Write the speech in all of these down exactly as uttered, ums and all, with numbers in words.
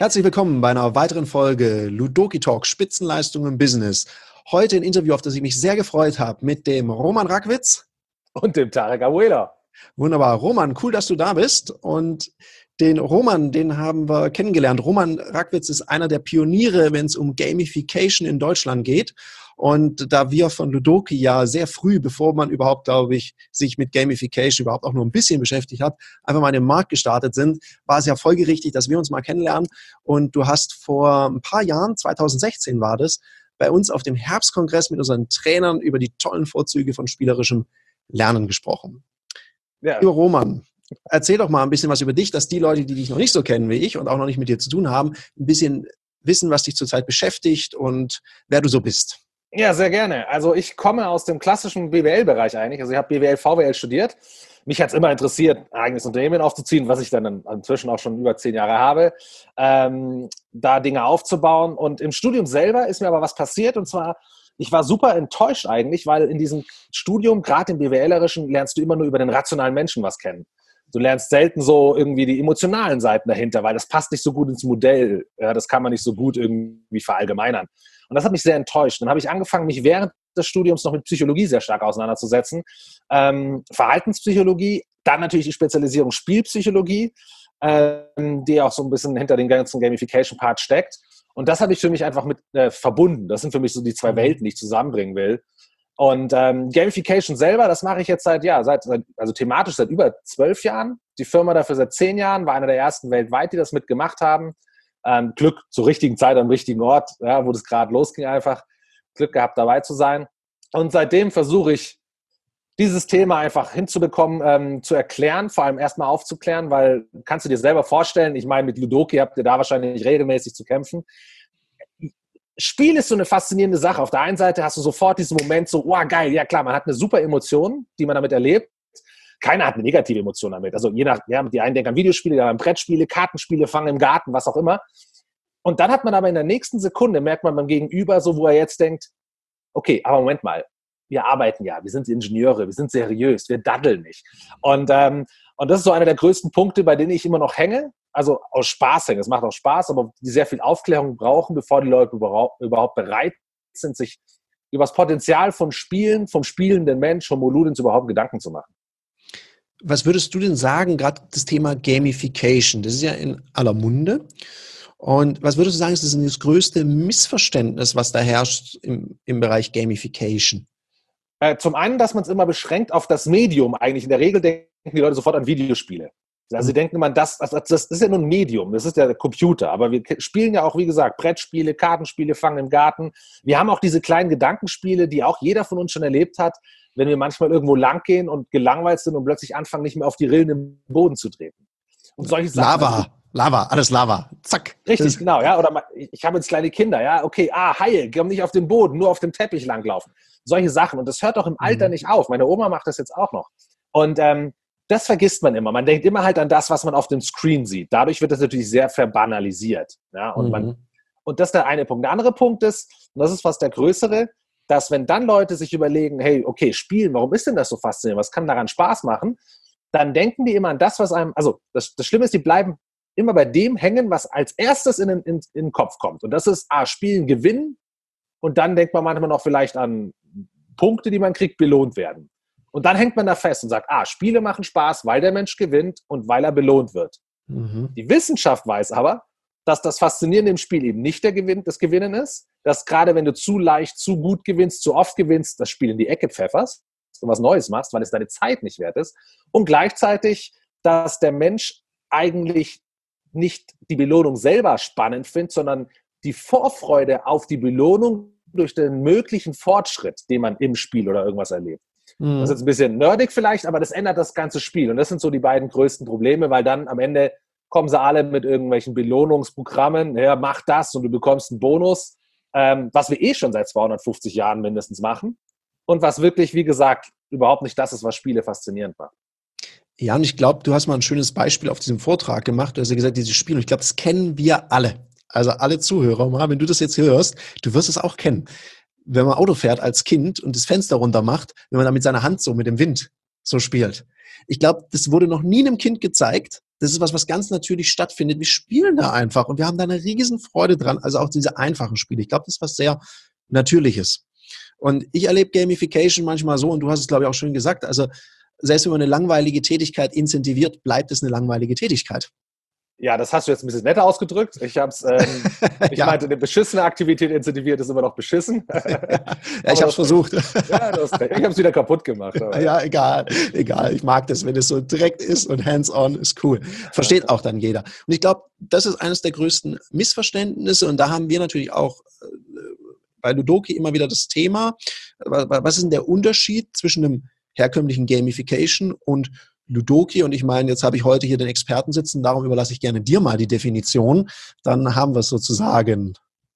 Herzlich willkommen bei einer weiteren Folge Ludoki Talk Spitzenleistung im Business. Heute ein Interview, auf das ich mich sehr gefreut habe, mit dem Roman Rackwitz und dem Tarek Abuela. Wunderbar. Roman, cool, dass du da bist. Und den Roman, den haben wir kennengelernt. Roman Rackwitz ist einer der Pioniere, wenn es um Gamification in Deutschland geht. Und da wir von Ludoki ja sehr früh, bevor man überhaupt, glaube ich, sich mit Gamification überhaupt auch nur ein bisschen beschäftigt hat, einfach mal in den Markt gestartet sind, war es ja folgerichtig, dass wir uns mal kennenlernen. Und du hast vor ein paar Jahren, zwanzig sechzehn war das, bei uns auf dem Herbstkongress mit unseren Trainern über die tollen Vorzüge von spielerischem Lernen gesprochen. Ja. Lieber Roman, erzähl doch mal ein bisschen was über dich, dass die Leute, die dich noch nicht so kennen wie ich und auch noch nicht mit dir zu tun haben, ein bisschen wissen, was dich zurzeit beschäftigt und wer du so bist. Ja, sehr gerne. Also ich komme aus dem klassischen B W L-Bereich eigentlich. Also ich habe B W L, V W L studiert. Mich hat es immer interessiert, ein eigenes Unternehmen aufzuziehen, was ich dann inzwischen auch schon über zehn Jahre habe, ähm, da Dinge aufzubauen. Und im Studium selber ist mir aber was passiert. Und zwar, ich war super enttäuscht eigentlich, weil in diesem Studium, gerade im BWLerischen, lernst du immer nur über den rationalen Menschen was kennen. Du lernst selten so irgendwie die emotionalen Seiten dahinter, weil das passt nicht so gut ins Modell. Ja, das kann man nicht so gut irgendwie verallgemeinern. Und das hat mich sehr enttäuscht. Dann habe ich angefangen, mich während des Studiums noch mit Psychologie sehr stark auseinanderzusetzen. Ähm, Verhaltenspsychologie, dann natürlich die Spezialisierung Spielpsychologie, ähm, die auch so ein bisschen hinter den ganzen Gamification-Part steckt. Und das habe ich für mich einfach mit äh, verbunden. Das sind für mich so die zwei Welten, die ich zusammenbringen will. Und ähm, Gamification selber, das mache ich jetzt seit, ja, seit, seit, also thematisch seit über zwölf Jahren. Die Firma dafür seit zehn Jahren, war einer der ersten weltweit, die das mitgemacht haben. Ähm, Glück zur richtigen Zeit am richtigen Ort, ja, wo das gerade losging einfach. Glück gehabt, dabei zu sein. Und seitdem versuche ich, dieses Thema einfach hinzubekommen, ähm, zu erklären, vor allem erstmal aufzuklären, weil kannst du dir selber vorstellen, ich meine, mit Ludoki habt ihr da wahrscheinlich regelmäßig zu kämpfen. Spiel ist so eine faszinierende Sache. Auf der einen Seite hast du sofort diesen Moment so, oh geil, ja klar, man hat eine super Emotion, die man damit erlebt. Keiner hat eine negative Emotion damit. Also je nach, ja, die einen denken an Videospiele, die anderen an Brettspiele, Kartenspiele, Fangen im Garten, was auch immer. Und dann hat man aber in der nächsten Sekunde, merkt man beim Gegenüber so, wo er jetzt denkt, okay, aber Moment mal, wir arbeiten ja, wir sind Ingenieure, wir sind seriös, wir daddeln nicht. Und, ähm, und das ist so einer der größten Punkte, bei denen ich immer noch hänge. Also aus Spaß hängen, es macht auch Spaß, aber die sehr viel Aufklärung brauchen, bevor die Leute überhaupt bereit sind, sich über das Potenzial von Spielen, vom spielenden Mensch, Homo Ludens überhaupt Gedanken zu machen. Was würdest du denn sagen, gerade das Thema Gamification, das ist ja in aller Munde. Und was würdest du sagen, ist das, das größte Missverständnis, was da herrscht im, im Bereich Gamification? Äh, zum einen, dass man es immer beschränkt auf das Medium eigentlich. In der Regel denken die Leute sofort an Videospiele. Also sie denken immer, das, das, das ist ja nur ein Medium, das ist ja der Computer. Aber wir spielen ja auch, wie gesagt, Brettspiele, Kartenspiele, Fangen im Garten. Wir haben auch diese kleinen Gedankenspiele, die auch jeder von uns schon erlebt hat, wenn wir manchmal irgendwo lang gehen und gelangweilt sind und plötzlich anfangen, nicht mehr auf die Rillen im Boden zu treten. Und solche Sachen. Lava, also, Lava, alles Lava. Zack. Richtig, genau, ja. Oder ich habe jetzt kleine Kinder, ja. Okay, ah, Haie, komm nicht auf den Boden, nur auf dem Teppich langlaufen. Solche Sachen. Und das hört doch im Alter mhm. nicht auf. Meine Oma macht das jetzt auch noch. Und ähm, das vergisst man immer. Man denkt immer halt an das, was man auf dem Screen sieht. Dadurch wird das natürlich sehr verbanalisiert. Ja? Und, mhm. man, und das ist der eine Punkt. Der andere Punkt ist, und das ist fast der größere, dass wenn dann Leute sich überlegen, hey, okay, spielen, warum ist denn das so faszinierend? Was kann daran Spaß machen? Dann denken die immer an das, was einem, also das, das Schlimme ist, die bleiben immer bei dem hängen, was als erstes in den, in, in den Kopf kommt. Und das ist, ah, spielen, gewinnen. Und dann denkt man manchmal noch vielleicht an Punkte, die man kriegt, belohnt werden. Und dann hängt man da fest und sagt, ah, Spiele machen Spaß, weil der Mensch gewinnt und weil er belohnt wird. Mhm. Die Wissenschaft weiß aber, dass das Faszinierende im Spiel eben nicht der Gewinn, das Gewinnen ist, dass gerade wenn du zu leicht, zu gut gewinnst, zu oft gewinnst, das Spiel in die Ecke pfefferst und was Neues machst, weil es deine Zeit nicht wert ist. Und gleichzeitig, dass der Mensch eigentlich nicht die Belohnung selber spannend findet, sondern die Vorfreude auf die Belohnung durch den möglichen Fortschritt, den man im Spiel oder irgendwas erlebt. Das ist jetzt ein bisschen nerdig vielleicht, aber das ändert das ganze Spiel. Und das sind so die beiden größten Probleme, weil dann am Ende kommen sie alle mit irgendwelchen Belohnungsprogrammen. Ja, mach das und du bekommst einen Bonus, ähm, was wir eh schon seit zweihundertfünfzig Jahren mindestens machen. Und was wirklich, wie gesagt, überhaupt nicht das ist, was Spiele faszinierend macht. Ja, und ich glaube, du hast mal ein schönes Beispiel auf diesem Vortrag gemacht. Du hast ja gesagt, dieses Spiel, und ich glaube, das kennen wir alle. Also alle Zuhörer, wenn du das jetzt hörst, du wirst es auch kennen. Wenn man Auto fährt als Kind und das Fenster runter macht, wenn man da mit seiner Hand so mit dem Wind so spielt. Ich glaube, das wurde noch nie einem Kind gezeigt, Das ist was, was ganz natürlich stattfindet. Wir spielen da einfach und wir haben da eine riesen Freude dran. Also auch diese einfachen Spiele. Ich glaube, das ist was sehr Natürliches. Und ich erlebe Gamification manchmal so, und du hast es, glaube ich, auch schön gesagt, also selbst wenn man eine langweilige Tätigkeit incentiviert, bleibt es eine langweilige Tätigkeit. Ja, das hast du jetzt ein bisschen netter ausgedrückt. Ich hab's, ähm, ich ja. meinte, eine beschissene Aktivität incentiviert ist immer noch beschissen. ja, ich habe es versucht. Ja, du hast recht. Ich habe es wieder kaputt gemacht. Aber. Ja, egal, egal. Ich mag das, wenn es so direkt ist und hands-on ist cool. Versteht auch dann jeder. Und ich glaube, das ist eines der größten Missverständnisse. Und da haben wir natürlich auch äh, bei Ludoki immer wieder das Thema. Was ist denn der Unterschied zwischen einem herkömmlichen Gamification und Ludoki? Und ich meine, jetzt habe ich heute hier den Experten sitzen, darum überlasse ich gerne dir mal die Definition. Dann haben wir es sozusagen.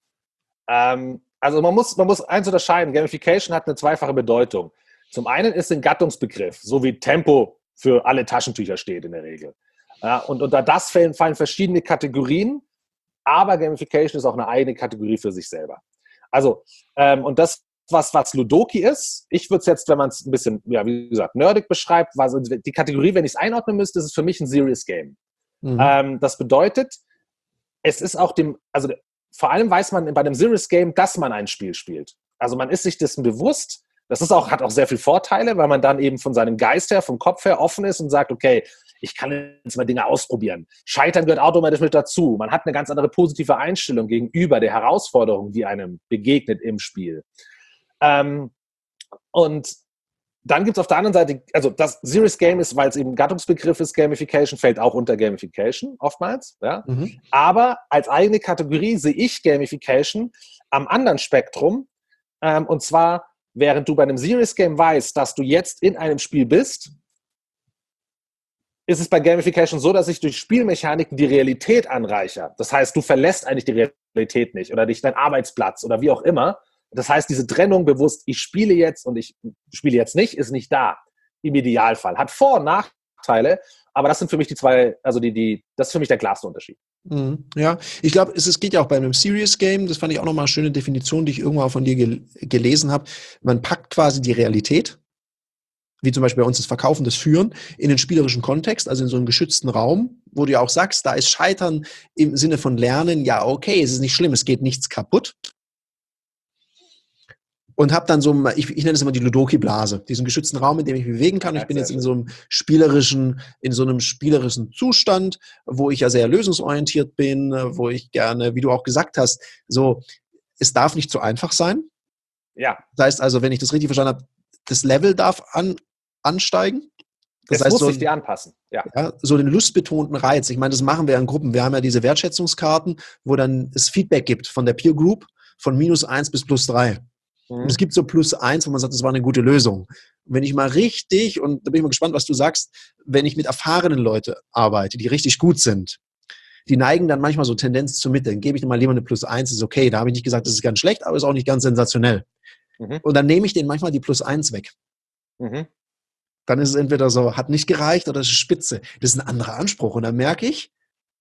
Ähm, also man muss, man muss eins unterscheiden. Gamification hat eine zweifache Bedeutung. Zum einen ist ein Gattungsbegriff, so wie Tempo für alle Taschentücher steht in der Regel. Ja, und unter das fallen, fallen verschiedene Kategorien, aber Gamification ist auch eine eigene Kategorie für sich selber. Also, ähm, und das Was, was Ludoki ist, ich würde es jetzt, wenn man es ein bisschen, ja, wie gesagt, nerdig beschreibt, was die Kategorie, wenn ich es einordnen müsste, ist es für mich ein Serious Game. Mhm. Ähm, das bedeutet, es ist auch dem, also vor allem weiß man bei einem Serious Game, dass man ein Spiel spielt. Also man ist sich dessen bewusst, das ist auch, hat auch sehr viele Vorteile, weil man dann eben von seinem Geist her, vom Kopf her offen ist und sagt, okay, ich kann jetzt mal Dinge ausprobieren. Scheitern gehört automatisch mit dazu. Man hat eine ganz andere positive Einstellung gegenüber der Herausforderung, die einem begegnet im Spiel. Ähm, und dann gibt es auf der anderen Seite, also das Serious Game ist, weil es eben Gattungsbegriff ist, Gamification fällt auch unter Gamification oftmals. Ja? Mhm. Aber als eigene Kategorie sehe ich Gamification am anderen Spektrum. Ähm, und zwar, während du bei einem Serious Game weißt, dass du jetzt in einem Spiel bist, ist es bei Gamification so, dass ich durch Spielmechaniken die Realität anreichere. Das heißt, du verlässt eigentlich die Realität nicht oder nicht deinen Arbeitsplatz oder wie auch immer. Das heißt, diese Trennung bewusst, ich spiele jetzt und ich spiele jetzt nicht, ist nicht da. Im Idealfall. Hat Vor- und Nachteile, aber das sind für mich die zwei, also die, die, das ist für mich der klarste Unterschied. Mhm, ja, ich glaube, es, es geht ja auch bei einem Serious Game, das fand ich auch nochmal eine schöne Definition, die ich irgendwann von dir gel- gelesen habe. Man packt quasi die Realität, wie zum Beispiel bei uns das Verkaufen, das Führen, in den spielerischen Kontext, also in so einen geschützten Raum, wo du ja auch sagst, da ist Scheitern im Sinne von Lernen, ja okay, es ist nicht schlimm, es geht nichts kaputt. Und habe dann so, ich, ich nenne es immer die Ludoki-Blase, diesen geschützten Raum, in dem ich mich bewegen kann. Ich bin jetzt in so einem spielerischen, in so einem spielerischen Zustand, wo ich ja sehr lösungsorientiert bin, wo ich gerne, wie du auch gesagt hast, so, es darf nicht zu einfach sein. Ja. Das heißt also, wenn ich das richtig verstanden habe, das Level darf an, ansteigen. Das es heißt, muss so, sich dir anpassen. Ja. Ja, so den lustbetonten Reiz. Ich meine, das machen wir ja in Gruppen. Wir haben ja diese Wertschätzungskarten, wo dann es Feedback gibt von der Peer Group von minus eins bis plus drei. Und es gibt so plus eins, wo man sagt, das war eine gute Lösung. Und wenn ich mal richtig, und da bin ich mal gespannt, was du sagst, wenn ich mit erfahrenen Leuten arbeite, die richtig gut sind, die neigen dann manchmal so Tendenz zur Mitte. Dann gebe ich dir mal lieber eine plus eins, ist okay. Da habe ich nicht gesagt, das ist ganz schlecht, aber ist auch nicht ganz sensationell. Mhm. Und dann nehme ich denen manchmal die plus eins weg. Mhm. Dann ist es entweder so, hat nicht gereicht oder es ist spitze. Das ist ein anderer Anspruch. Und dann merke ich,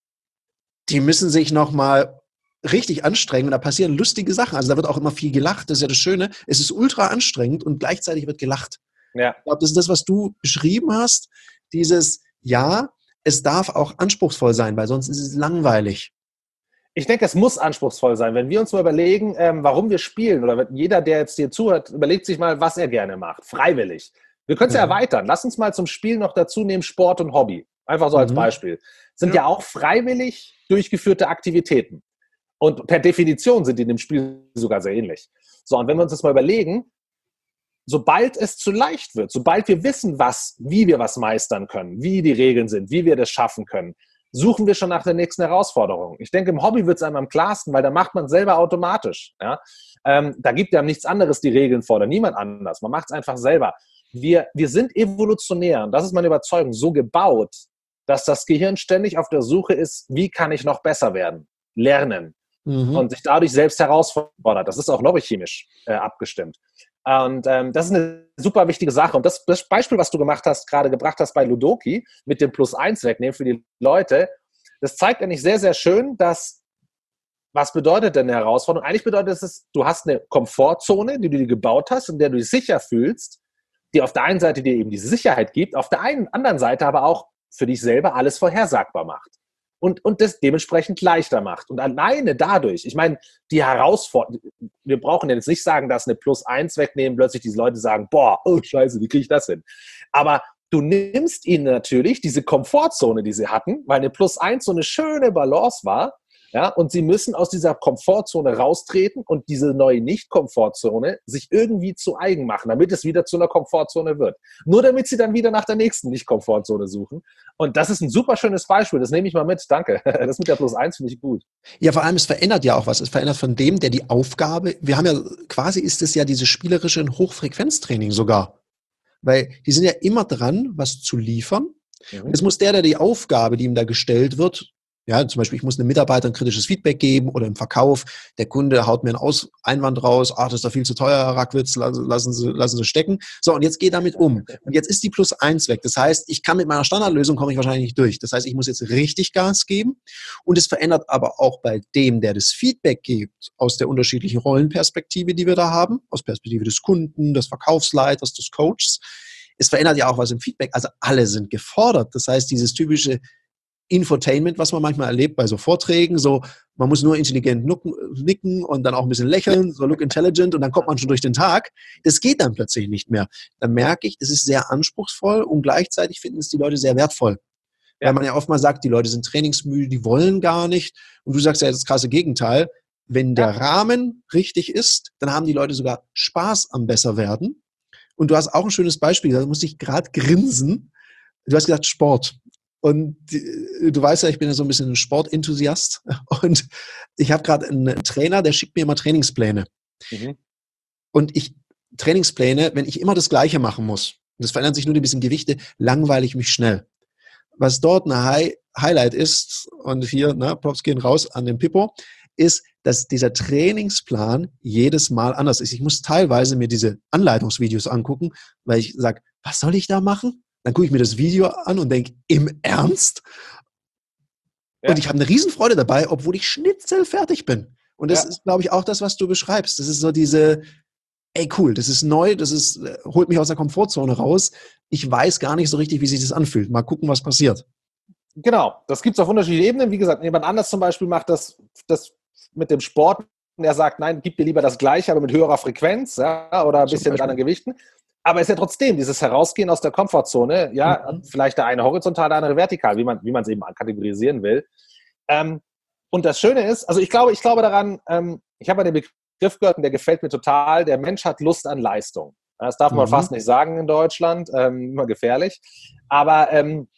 die müssen sich nochmal richtig anstrengend und da passieren lustige Sachen. Also da wird auch immer viel gelacht. Das ist ja das Schöne. Es ist ultra anstrengend und gleichzeitig wird gelacht. Ja. Ich glaube, das ist das, was du beschrieben hast. Dieses, ja, es darf auch anspruchsvoll sein, weil sonst ist es langweilig. Ich denke, es muss anspruchsvoll sein. Wenn wir uns mal überlegen, ähm, warum wir spielen, oder jeder, der jetzt dir zuhört, überlegt sich mal, was er gerne macht. Freiwillig. Wir können es ja. ja erweitern. Lass uns mal zum Spiel noch dazu nehmen, Sport und Hobby. Einfach so als mhm. Beispiel. Sind ja. ja auch freiwillig durchgeführte Aktivitäten. Und per Definition sind die in dem Spiel sogar sehr ähnlich. So, und wenn wir uns das mal überlegen, sobald es zu leicht wird, sobald wir wissen, was, wie wir was meistern können, wie die Regeln sind, wie wir das schaffen können, suchen wir schon nach der nächsten Herausforderung. Ich denke, im Hobby wird es einem am klarsten, weil da macht man selber automatisch. Ja? Ähm, da gibt ja nichts anderes die Regeln vor, oder niemand anders. Man macht es einfach selber. Wir, wir sind evolutionär, und das ist meine Überzeugung, so gebaut, dass das Gehirn ständig auf der Suche ist, wie kann ich noch besser werden, lernen. Mhm. Und sich dadurch selbst herausfordert. Das ist auch neurochemisch äh, abgestimmt. Und ähm, das ist eine super wichtige Sache. Und das, das Beispiel, was du gemacht hast, gerade gebracht hast bei Ludoki, mit dem Plus eins wegnehmen für die Leute, das zeigt eigentlich sehr, sehr schön, dass, was bedeutet denn eine Herausforderung? Eigentlich bedeutet es, du hast eine Komfortzone, die du dir gebaut hast, in der du dich sicher fühlst, die auf der einen Seite dir eben diese Sicherheit gibt, auf der einen, anderen Seite aber auch für dich selber alles vorhersagbar macht. Und, und das dementsprechend leichter macht. Und alleine dadurch, ich meine, die Herausforderung, wir brauchen jetzt nicht sagen, dass eine Plus eins wegnehmen, plötzlich diese Leute sagen, boah, oh scheiße, wie kriege ich das hin? Aber du nimmst ihnen natürlich diese Komfortzone, die sie hatten, weil eine Plus eins so eine schöne Balance war, ja, und sie müssen aus dieser Komfortzone raustreten und diese neue Nicht-Komfortzone sich irgendwie zu eigen machen, damit es wieder zu einer Komfortzone wird. Nur damit sie dann wieder nach der nächsten Nicht-Komfortzone suchen. Und das ist ein super schönes Beispiel. Das nehme ich mal mit. Danke. Das mit der Plus eins finde ich gut. Ja, vor allem, es verändert ja auch was. Es verändert von dem, der die Aufgabe, wir haben ja, quasi ist es ja dieses spielerische Hochfrequenztraining sogar. Weil die sind ja immer dran, was zu liefern. Mhm. Und jetzt muss der, der die Aufgabe, die ihm da gestellt wird, ja, zum Beispiel, ich muss einem Mitarbeiter ein kritisches Feedback geben oder im Verkauf, der Kunde haut mir einen Aus- Einwand raus, ach, das ist doch viel zu teuer, Herr Rackwitz, lassen Sie, lassen Sie stecken. So, und jetzt geht damit um. Und jetzt ist die Plus eins weg. Das heißt, ich kann mit meiner Standardlösung, komme ich wahrscheinlich nicht durch. Das heißt, ich muss jetzt richtig Gas geben. Und es verändert aber auch bei dem, der das Feedback gibt, aus der unterschiedlichen Rollenperspektive, die wir da haben, aus Perspektive des Kunden, des Verkaufsleiters, des Coaches. Es verändert ja auch was im Feedback. Also alle sind gefordert. Das heißt, dieses typische Infotainment, was man manchmal erlebt bei so Vorträgen, so man muss nur intelligent nicken und dann auch ein bisschen lächeln, so look intelligent und dann kommt man schon durch den Tag. Das geht dann plötzlich nicht mehr. Dann merke ich, das ist sehr anspruchsvoll und gleichzeitig finden es die Leute sehr wertvoll. Ja. Weil man ja oft mal sagt, die Leute sind trainingsmüde, die wollen gar nicht. Und du sagst ja das krasse Gegenteil. Wenn der ja. Rahmen richtig ist, dann haben die Leute sogar Spaß am Besserwerden. Und du hast auch ein schönes Beispiel, da muss ich gerade grinsen. Du hast gesagt Sport. Und du weißt ja, ich bin ja so ein bisschen ein Sportenthusiast und ich habe gerade einen Trainer, der schickt mir immer Trainingspläne. Mhm. Und ich, Trainingspläne, wenn ich immer das Gleiche machen muss, und das verändert sich nur ein bisschen Gewichte, langweile ich mich schnell. Was dort ein High, Highlight ist, und hier, na, Props gehen raus an den Pippo, ist, dass dieser Trainingsplan jedes Mal anders ist. Ich muss teilweise mir diese Anleitungsvideos angucken, weil ich sage, was soll ich da machen? Dann gucke ich mir das Video an und denke, im Ernst? Ja. Und ich habe eine Riesenfreude dabei, obwohl ich schnitzelfertig bin. Und das ja. ist, glaube ich, auch das, was du beschreibst. Das ist so diese, ey cool, das ist neu, das ist, holt mich aus der Komfortzone raus. Ich weiß gar nicht so richtig, wie sich das anfühlt. Mal gucken, was passiert. Genau, das gibt es auf unterschiedlichen Ebenen. Wie gesagt, jemand anders zum Beispiel macht das, das mit dem Sport. Der sagt, nein, gib dir lieber das Gleiche, aber mit höherer Frequenz, ja, oder ein bisschen mit anderen Gewichten. Aber es ist ja trotzdem dieses Herausgehen aus der Komfortzone, ja, mhm. vielleicht der eine horizontal, der andere vertikal, wie man wie man es eben kategorisieren will. Ähm, und das Schöne ist, also ich glaube, ich glaube daran, ähm, ich habe ja den Begriff gehört und der gefällt mir total, der Mensch hat Lust an Leistung. Das darf man mhm. fast nicht sagen in Deutschland, ähm, immer gefährlich. Aber ähm,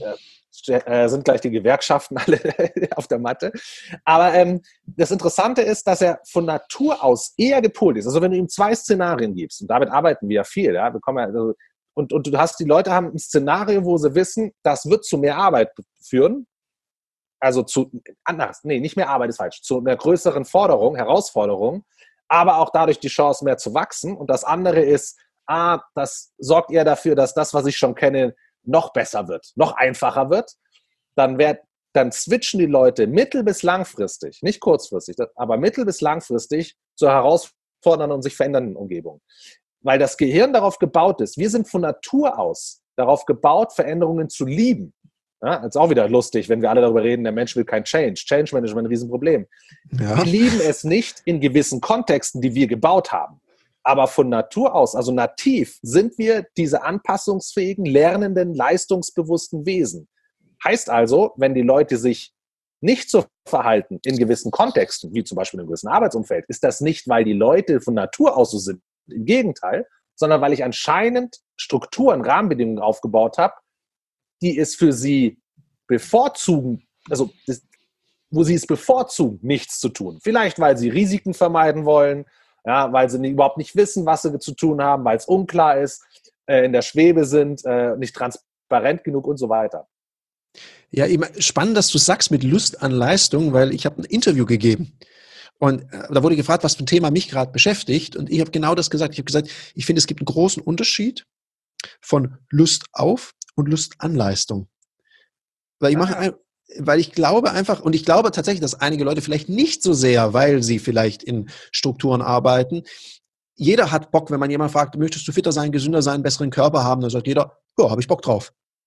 äh, sind gleich die Gewerkschaften alle auf der Matte. Aber ähm, das Interessante ist, dass er von Natur aus eher gepolt ist. Also wenn du ihm zwei Szenarien gibst, und damit arbeiten wir ja viel, ja, bekommen ja, also, und, und du hast, die Leute haben ein Szenario, wo sie wissen, das wird zu mehr Arbeit führen. Also zu, anders, nee, nicht mehr Arbeit ist falsch, zu einer größeren Forderung, Herausforderung, aber auch dadurch die Chance, mehr zu wachsen. Und das andere ist, ah, das sorgt eher dafür, dass das, was ich schon kenne, noch besser wird, noch einfacher wird. Dann, werd, dann switchen die Leute mittel- bis langfristig, nicht kurzfristig, aber mittel- bis langfristig zur herausfordernden und sich verändernden Umgebung. Weil das Gehirn darauf gebaut ist, wir sind von Natur aus darauf gebaut, Veränderungen zu lieben. Ja, ist auch wieder lustig, wenn wir alle darüber reden, der Mensch will kein Change. Change Management, ein Riesenproblem. Ja. Wir lieben es nicht in gewissen Kontexten, die wir gebaut haben. Aber von Natur aus, also nativ, sind wir diese anpassungsfähigen, lernenden, leistungsbewussten Wesen. Heißt also, wenn die Leute sich nicht so verhalten in gewissen Kontexten, wie zum Beispiel in einem gewissen Arbeitsumfeld, ist das nicht, weil die Leute von Natur aus so sind. Im Gegenteil, sondern weil ich anscheinend Strukturen, Rahmenbedingungen aufgebaut habe, die es für sie bevorzugen, also das, wo sie es bevorzugen, nichts zu tun. Vielleicht, weil sie Risiken vermeiden wollen, ja, weil sie überhaupt nicht wissen, was sie zu tun haben, weil es unklar ist, äh, in der Schwebe sind, äh, nicht transparent genug und so weiter. Ja, eben spannend, dass du sagst mit Lust an Leistung, weil ich habe ein Interview gegeben und äh, da wurde gefragt, was für ein Thema mich gerade beschäftigt und ich habe genau das gesagt. Ich habe gesagt, ich finde, es gibt einen großen Unterschied von Lust auf und Lust an Leistung. Weil ich mache, ah. weil ich glaube einfach, und ich glaube tatsächlich, dass einige Leute vielleicht nicht so sehr, weil sie vielleicht in Strukturen arbeiten. Jeder hat Bock, wenn man jemanden fragt, möchtest du fitter sein, gesünder sein, besseren Körper haben, dann sagt jeder, ja, habe ich Bock drauf.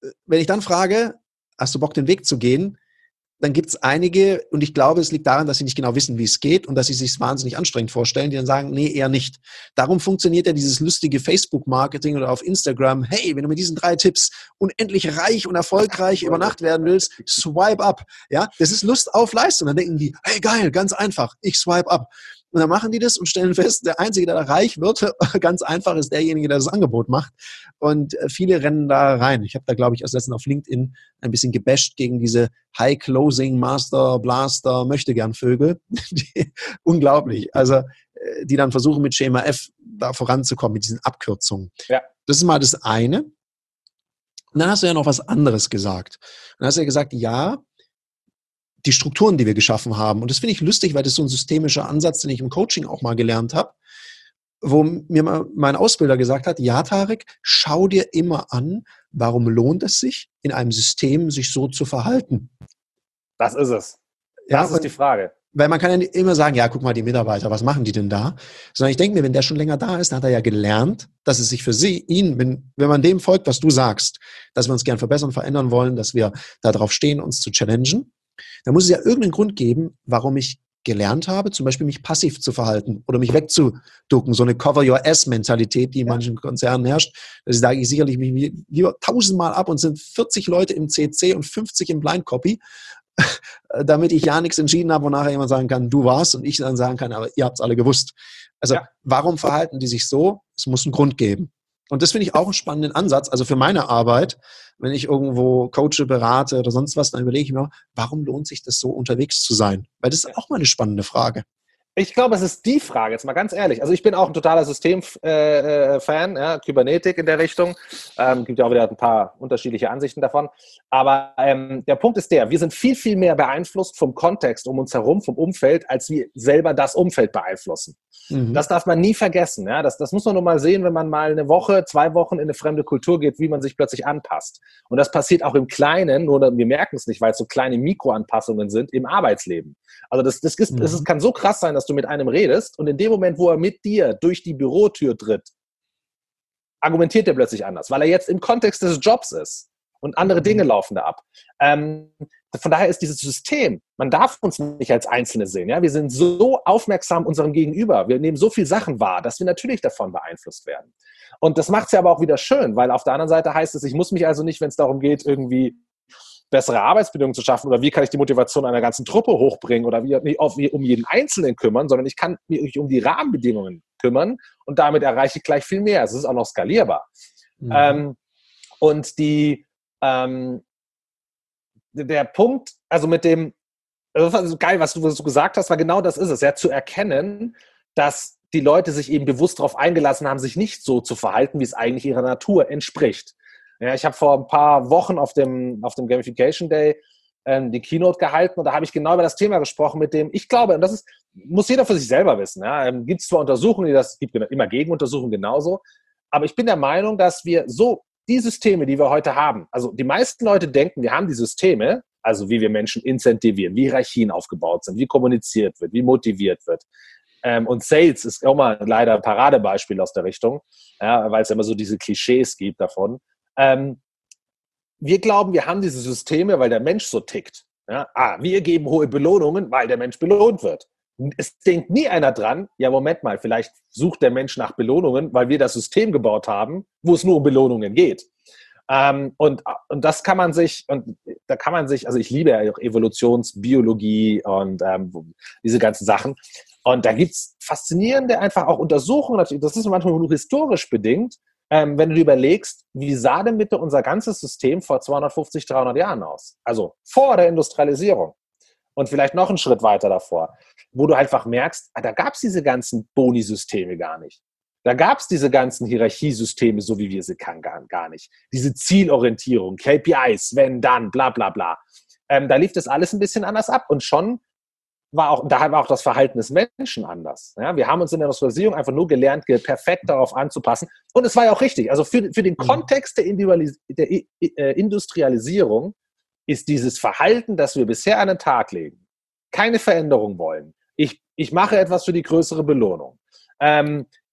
wenn ich dann frage, hast du Bock, den Weg zu gehen, dann gibt es einige, und ich glaube, es liegt daran, dass sie nicht genau wissen, wie es geht und dass sie sich wahnsinnig anstrengend vorstellen, die dann sagen, nee, eher nicht. Darum funktioniert ja dieses lustige Facebook-Marketing oder auf Instagram, hey, wenn du mit diesen drei Tipps unendlich reich und erfolgreich über Nacht werden willst, swipe up. Ja, das ist Lust auf Leistung. Dann denken die, hey, geil, ganz einfach, ich swipe up. Und dann machen die das und stellen fest, der Einzige, der da reich wird, ganz einfach, ist derjenige, der das Angebot macht. Und viele rennen da rein. Ich habe da, glaube ich, erst letztens auf LinkedIn ein bisschen gebasht gegen diese High-Closing, Master, Blaster, Möchtegern-Vögel. Unglaublich. Also, die dann versuchen, mit Schema F da voranzukommen, mit diesen Abkürzungen. Ja. Das ist mal das eine. Und dann hast du ja noch was anderes gesagt. Dann hast du ja gesagt, ja, die Strukturen, die wir geschaffen haben. Und das finde ich lustig, weil das ist so ein systemischer Ansatz, den ich im Coaching auch mal gelernt habe, wo mir mal mein Ausbilder gesagt hat, ja, Tarek, schau dir immer an, warum lohnt es sich, in einem System sich so zu verhalten. Das ist es. ja, Das ist die Frage. Weil man kann ja immer sagen, ja, guck mal, die Mitarbeiter, was machen die denn da? Sondern ich denke mir, wenn der schon länger da ist, dann hat er ja gelernt, dass es sich für sie, ihn, wenn, wenn man dem folgt, was du sagst, dass wir uns gern verbessern, verändern wollen, dass wir darauf stehen, uns zu challengen, dann muss es ja irgendeinen Grund geben, warum ich gelernt habe, zum Beispiel mich passiv zu verhalten oder mich wegzuducken. So eine Cover-Your-Ass-Mentalität, die in ja. manchen Konzernen herrscht. Da sage ich sicherlich mich lieber tausendmal ab und sind vierzig Leute im C C und fünfzig im Blind-Copy, damit ich ja nichts entschieden habe, wo nachher jemand sagen kann, du warst, und ich dann sagen kann, aber ihr habt es alle gewusst. Also ja. warum verhalten die sich so? Es muss einen Grund geben. Und das finde ich auch einen spannenden Ansatz. Also für meine Arbeit, wenn ich irgendwo coache, berate oder sonst was, dann überlege ich mir, warum lohnt sich das so, unterwegs zu sein? Weil das ist auch mal eine spannende Frage. Ich glaube, es ist die Frage, jetzt mal ganz ehrlich. Also ich bin auch ein totaler System-Fan, äh, ja, Kybernetik in der Richtung. Ähm, gibt ja auch wieder ein paar unterschiedliche Ansichten davon. Aber ähm, der Punkt ist der, wir sind viel, viel mehr beeinflusst vom Kontext um uns herum, vom Umfeld, als wir selber das Umfeld beeinflussen. Mhm. Das darf man nie vergessen. Ja? Das, das muss man nur mal sehen, wenn man mal eine Woche, zwei Wochen in eine fremde Kultur geht, wie man sich plötzlich anpasst. Und das passiert auch im Kleinen, nur wir merken es nicht, weil es so kleine Mikroanpassungen sind im Arbeitsleben. Also das, das, ist, mhm. das kann so krass sein, dass du mit einem redest und in dem Moment, wo er mit dir durch die Bürotür tritt, argumentiert er plötzlich anders, weil er jetzt im Kontext des Jobs ist und andere mhm. Dinge laufen da ab. Ähm, von daher ist dieses System, man darf uns nicht als Einzelne sehen. Ja? Wir sind so aufmerksam unserem Gegenüber, wir nehmen so viele Sachen wahr, dass wir natürlich davon beeinflusst werden. Und das macht es ja aber auch wieder schön, weil auf der anderen Seite heißt es, ich muss mich also nicht, wenn es darum geht, irgendwie bessere Arbeitsbedingungen zu schaffen oder wie kann ich die Motivation einer ganzen Truppe hochbringen oder wie, nicht auf, um jeden Einzelnen kümmern, sondern ich kann mich um die Rahmenbedingungen kümmern und damit erreiche ich gleich viel mehr. Es ist auch noch skalierbar. Mhm. Ähm, und die, ähm, der Punkt, also mit dem, also das war geil, was du, was du gesagt hast, war genau das ist es, ja, zu erkennen, dass die Leute sich eben bewusst darauf eingelassen haben, sich nicht so zu verhalten, wie es eigentlich ihrer Natur entspricht. Ja, ich habe vor ein paar Wochen auf dem, auf dem Gamification Day ähm, die Keynote gehalten und da habe ich genau über das Thema gesprochen, mit dem, ich glaube, und das ist, muss jeder für sich selber wissen, ja, ähm, gibt es zwar Untersuchungen, die das, gibt immer Gegenuntersuchungen genauso, aber ich bin der Meinung, dass wir so die Systeme, die wir heute haben, also die meisten Leute denken, wir haben die Systeme, also wie wir Menschen incentivieren, wie Hierarchien aufgebaut sind, wie kommuniziert wird, wie motiviert wird. Ähm, und Sales ist auch mal leider ein Paradebeispiel aus der Richtung, ja, weil es immer so diese Klischees gibt davon. Ähm, wir glauben, wir haben diese Systeme, weil der Mensch so tickt. Ja? Ah, wir geben hohe Belohnungen, weil der Mensch belohnt wird. Es denkt nie einer dran, ja Moment mal, vielleicht sucht der Mensch nach Belohnungen, weil wir das System gebaut haben, wo es nur um Belohnungen geht. Ähm, und, und das kann man sich, und da kann man sich, also ich liebe ja auch Evolutionsbiologie und ähm, diese ganzen Sachen. Und da gibt es faszinierende einfach auch Untersuchungen, das ist manchmal nur historisch bedingt, Ähm, wenn du dir überlegst, wie sah denn bitte unser ganzes System vor zweihundertfünfzig, dreihundert Jahren aus? Also vor der Industrialisierung und vielleicht noch einen Schritt weiter davor, wo du einfach merkst, ah, da gab es diese ganzen Boni-Systeme gar nicht. Da gab es diese ganzen Hierarchiesysteme, so wie wir sie kennen, gar, gar nicht. Diese Zielorientierung, K P Is, wenn, dann, bla bla bla. Ähm, da lief das alles ein bisschen anders ab und schon war auch, da war auch das Verhalten des Menschen anders. Ja, wir haben uns in der Industrialisierung einfach nur gelernt, perfekt darauf anzupassen. Und es war ja auch richtig. Also für, für den Kontext der, der Industrialisierung ist dieses Verhalten, das wir bisher an den Tag legen, keine Veränderung wollen. Ich, ich mache etwas für die größere Belohnung. Ähm,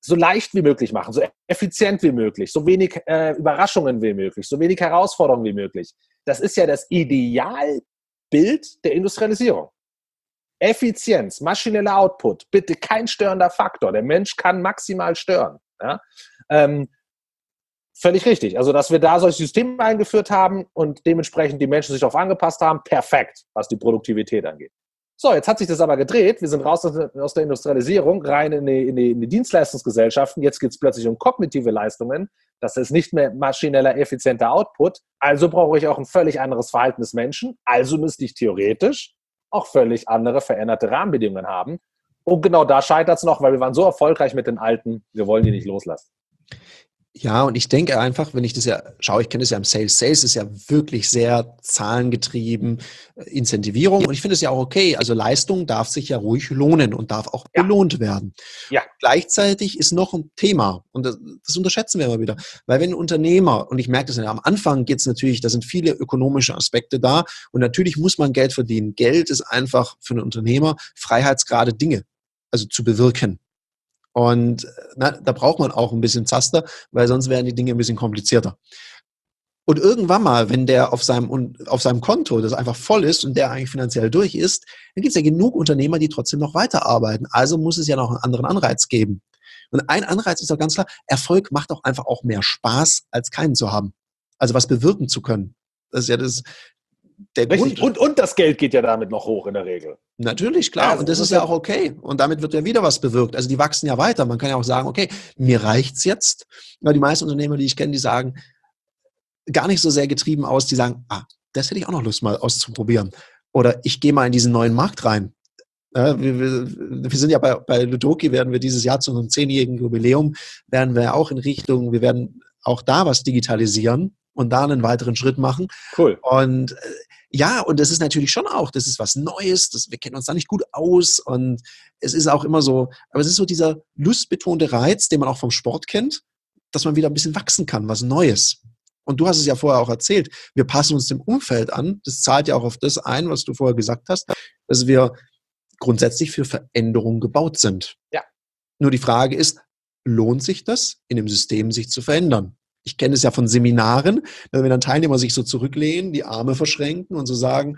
so leicht wie möglich machen, so effizient wie möglich, so wenig äh, Überraschungen wie möglich, so wenig Herausforderungen wie möglich. Das ist ja das Idealbild der Industrialisierung. Effizienz, maschineller Output, bitte kein störender Faktor. Der Mensch kann maximal stören. Ja? Ähm, völlig richtig. Also, dass wir da solche Systeme eingeführt haben und dementsprechend die Menschen sich darauf angepasst haben, perfekt, was die Produktivität angeht. So, jetzt hat sich das aber gedreht. Wir sind raus aus der Industrialisierung, rein in die, in die, in die Dienstleistungsgesellschaften. Jetzt geht es plötzlich um kognitive Leistungen. Das ist nicht mehr maschineller, effizienter Output. Also brauche ich auch ein völlig anderes Verhalten des Menschen. Also müsste ich theoretisch auch völlig andere, veränderte Rahmenbedingungen haben. Und genau da scheitert es noch, weil wir waren so erfolgreich mit den Alten, wir wollen die nicht loslassen. Ja, und ich denke einfach, wenn ich das ja schaue, ich kenne das ja im Sales. Sales ist ja wirklich sehr zahlengetrieben, Incentivierung. Und ich finde es ja auch okay. Also Leistung darf sich ja ruhig lohnen und darf auch ja. belohnt werden. Ja. Gleichzeitig ist noch ein Thema, und das, das unterschätzen wir immer wieder, weil wenn ein Unternehmer, und ich merke das ja, am Anfang geht es natürlich, da sind viele ökonomische Aspekte da und natürlich muss man Geld verdienen. Geld ist einfach für einen Unternehmer freiheitsgrade Dinge, also zu bewirken. Und na, da braucht man auch ein bisschen Zaster, weil sonst wären die Dinge ein bisschen komplizierter. Und irgendwann mal, wenn der auf seinem, auf seinem Konto das einfach voll ist und der eigentlich finanziell durch ist, dann gibt es ja genug Unternehmer, die trotzdem noch weiterarbeiten. Also muss es ja noch einen anderen Anreiz geben. Und ein Anreiz ist doch ganz klar, Erfolg macht doch einfach auch mehr Spaß, als keinen zu haben. Also was bewirken zu können. Das ist ja das, der Richtig. Grund. Und, und das Geld geht ja damit noch hoch in der Regel. Natürlich, klar. Also, und das ist ja auch okay. Und damit wird ja wieder was bewirkt. Also die wachsen ja weiter. Man kann ja auch sagen, okay, mir reicht's jetzt. Weil die meisten Unternehmer, die ich kenne, die sagen, gar nicht so sehr getrieben aus, die sagen, ah, das hätte ich auch noch Lust mal auszuprobieren. Oder ich gehe mal in diesen neuen Markt rein. Ja, wir, wir, wir sind ja bei, bei Ludoki, werden wir dieses Jahr zu unserem zehnjährigen Jubiläum, werden wir auch in Richtung, wir werden auch da was digitalisieren und da einen weiteren Schritt machen. Cool. Und ja, und das ist natürlich schon auch, das ist was Neues, das, wir kennen uns da nicht gut aus und es ist auch immer so, aber es ist so dieser lustbetonte Reiz, den man auch vom Sport kennt, dass man wieder ein bisschen wachsen kann, was Neues. Und du hast es ja vorher auch erzählt, wir passen uns dem Umfeld an, das zahlt ja auch auf das ein, was du vorher gesagt hast, dass wir grundsätzlich für Veränderungen gebaut sind. Ja. Nur die Frage ist, lohnt sich das, in dem System sich zu verändern? Ich kenne es ja von Seminaren, wenn dann Teilnehmer sich so zurücklehnen, die Arme verschränken und so sagen,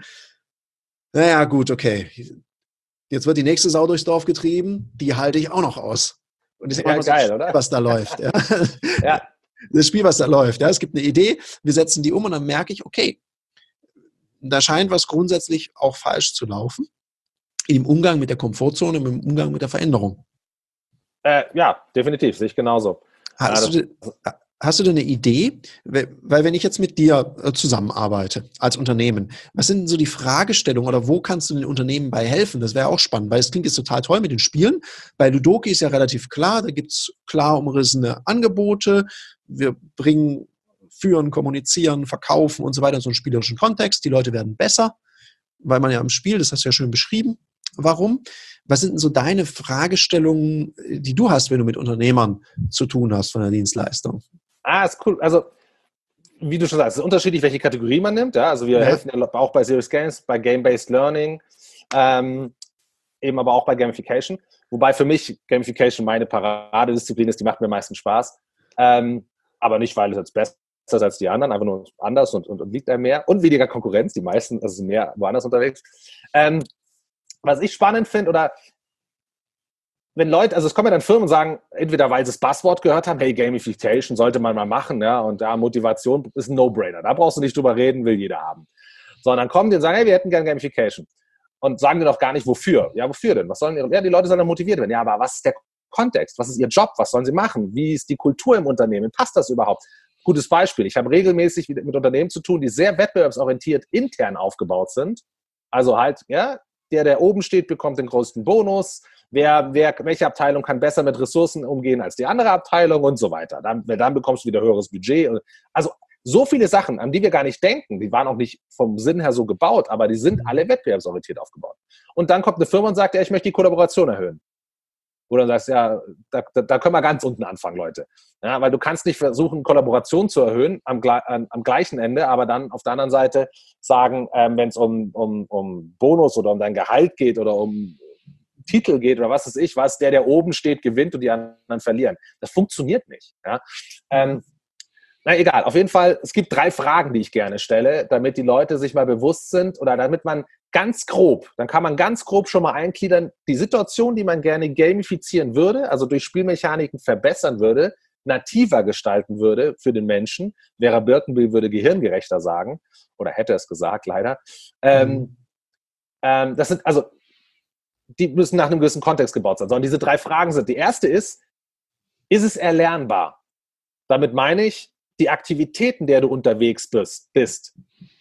naja, gut, okay, jetzt wird die nächste Sau durchs Dorf getrieben, die halte ich auch noch aus. Und das ist ja, immer geil, so, oder? Was da läuft. Ja. Ja. Das Spiel, was da läuft. Ja. Es gibt eine Idee, wir setzen die um und dann merke ich, okay, da scheint was grundsätzlich auch falsch zu laufen im Umgang mit der Komfortzone, im Umgang mit der Veränderung. Äh, ja, definitiv, sehe ich genauso. Hast, ja, du, hast du denn eine Idee? Weil wenn ich jetzt mit dir zusammenarbeite als Unternehmen, was sind denn so die Fragestellungen oder wo kannst du den Unternehmen bei helfen? Das wäre auch spannend, weil es klingt jetzt total toll mit den Spielen. Bei Ludoki ist ja relativ klar, da gibt es klar umrissene Angebote. Wir bringen, führen, kommunizieren, verkaufen und so weiter in so einen spielerischen Kontext. Die Leute werden besser, weil man ja im Spiel, das hast du ja schön beschrieben, warum. Was sind denn so deine Fragestellungen, die du hast, wenn du mit Unternehmern zu tun hast von der Dienstleistung? Ah, ist cool. Also, wie du schon sagst, es ist unterschiedlich, welche Kategorie man nimmt. Ja? Also wir ja. helfen ja auch bei Serious Games, bei Game-Based Learning, ähm, eben aber auch bei Gamification. Wobei für mich Gamification meine Paradedisziplin ist, die macht mir am meisten Spaß. Ähm, aber nicht, weil es jetzt besser ist als die anderen, einfach nur anders und, und, und liegt einem mehr. Und weniger Konkurrenz, die meisten, also sind mehr woanders unterwegs. Ähm, was ich spannend finde, oder wenn Leute, also es kommen ja dann Firmen und sagen, entweder weil sie das Buzzword gehört haben, hey, Gamification sollte man mal machen, ja, und da Motivation ist ein No-Brainer. Da brauchst du nicht drüber reden, will jeder haben. Sondern kommen die und sagen, hey, wir hätten gerne Gamification. Und sagen dir doch gar nicht, wofür. Ja, wofür denn? Was sollen die, ja, die Leute sollen dann motiviert werden. Ja, aber was ist der Kontext? Was ist ihr Job? Was sollen sie machen? Wie ist die Kultur im Unternehmen? Passt das überhaupt? Gutes Beispiel. Ich habe regelmäßig mit Unternehmen zu tun, die sehr wettbewerbsorientiert intern aufgebaut sind. Also halt, ja, der, der oben steht, bekommt den größten Bonus. Wer, wer, welche Abteilung kann besser mit Ressourcen umgehen als die andere Abteilung und so weiter. Dann, dann bekommst du wieder höheres Budget. Also so viele Sachen, an die wir gar nicht denken, die waren auch nicht vom Sinn her so gebaut, aber die sind alle wettbewerbsorientiert aufgebaut. Und dann kommt eine Firma und sagt, ja, ich möchte die Kollaboration erhöhen. Wo du dann sagst, ja, da, da, da können wir ganz unten anfangen, Leute. Ja, weil du kannst nicht versuchen, Kollaboration zu erhöhen am, am, am gleichen Ende, aber dann auf der anderen Seite sagen, ähm, wenn es um, um, um Bonus oder um dein Gehalt geht oder um Titel geht oder was weiß ich was, der, der oben steht, gewinnt und die anderen verlieren. Das funktioniert nicht. Ja? Ähm, na egal, auf jeden Fall, es gibt drei Fragen, die ich gerne stelle, damit die Leute sich mal bewusst sind oder damit man ganz grob, dann kann man ganz grob schon mal eingliedern, die Situation, die man gerne gamifizieren würde, also durch Spielmechaniken verbessern würde, nativer gestalten würde für den Menschen. Vera Birkenbill würde gehirngerechter sagen, oder hätte es gesagt, leider. Ähm, mhm. ähm, das sind, also, die müssen nach einem gewissen Kontext gebaut sein. Sondern diese drei Fragen sind, die erste ist, ist es erlernbar? Damit meine ich, die Aktivitäten, der du unterwegs bist, bist,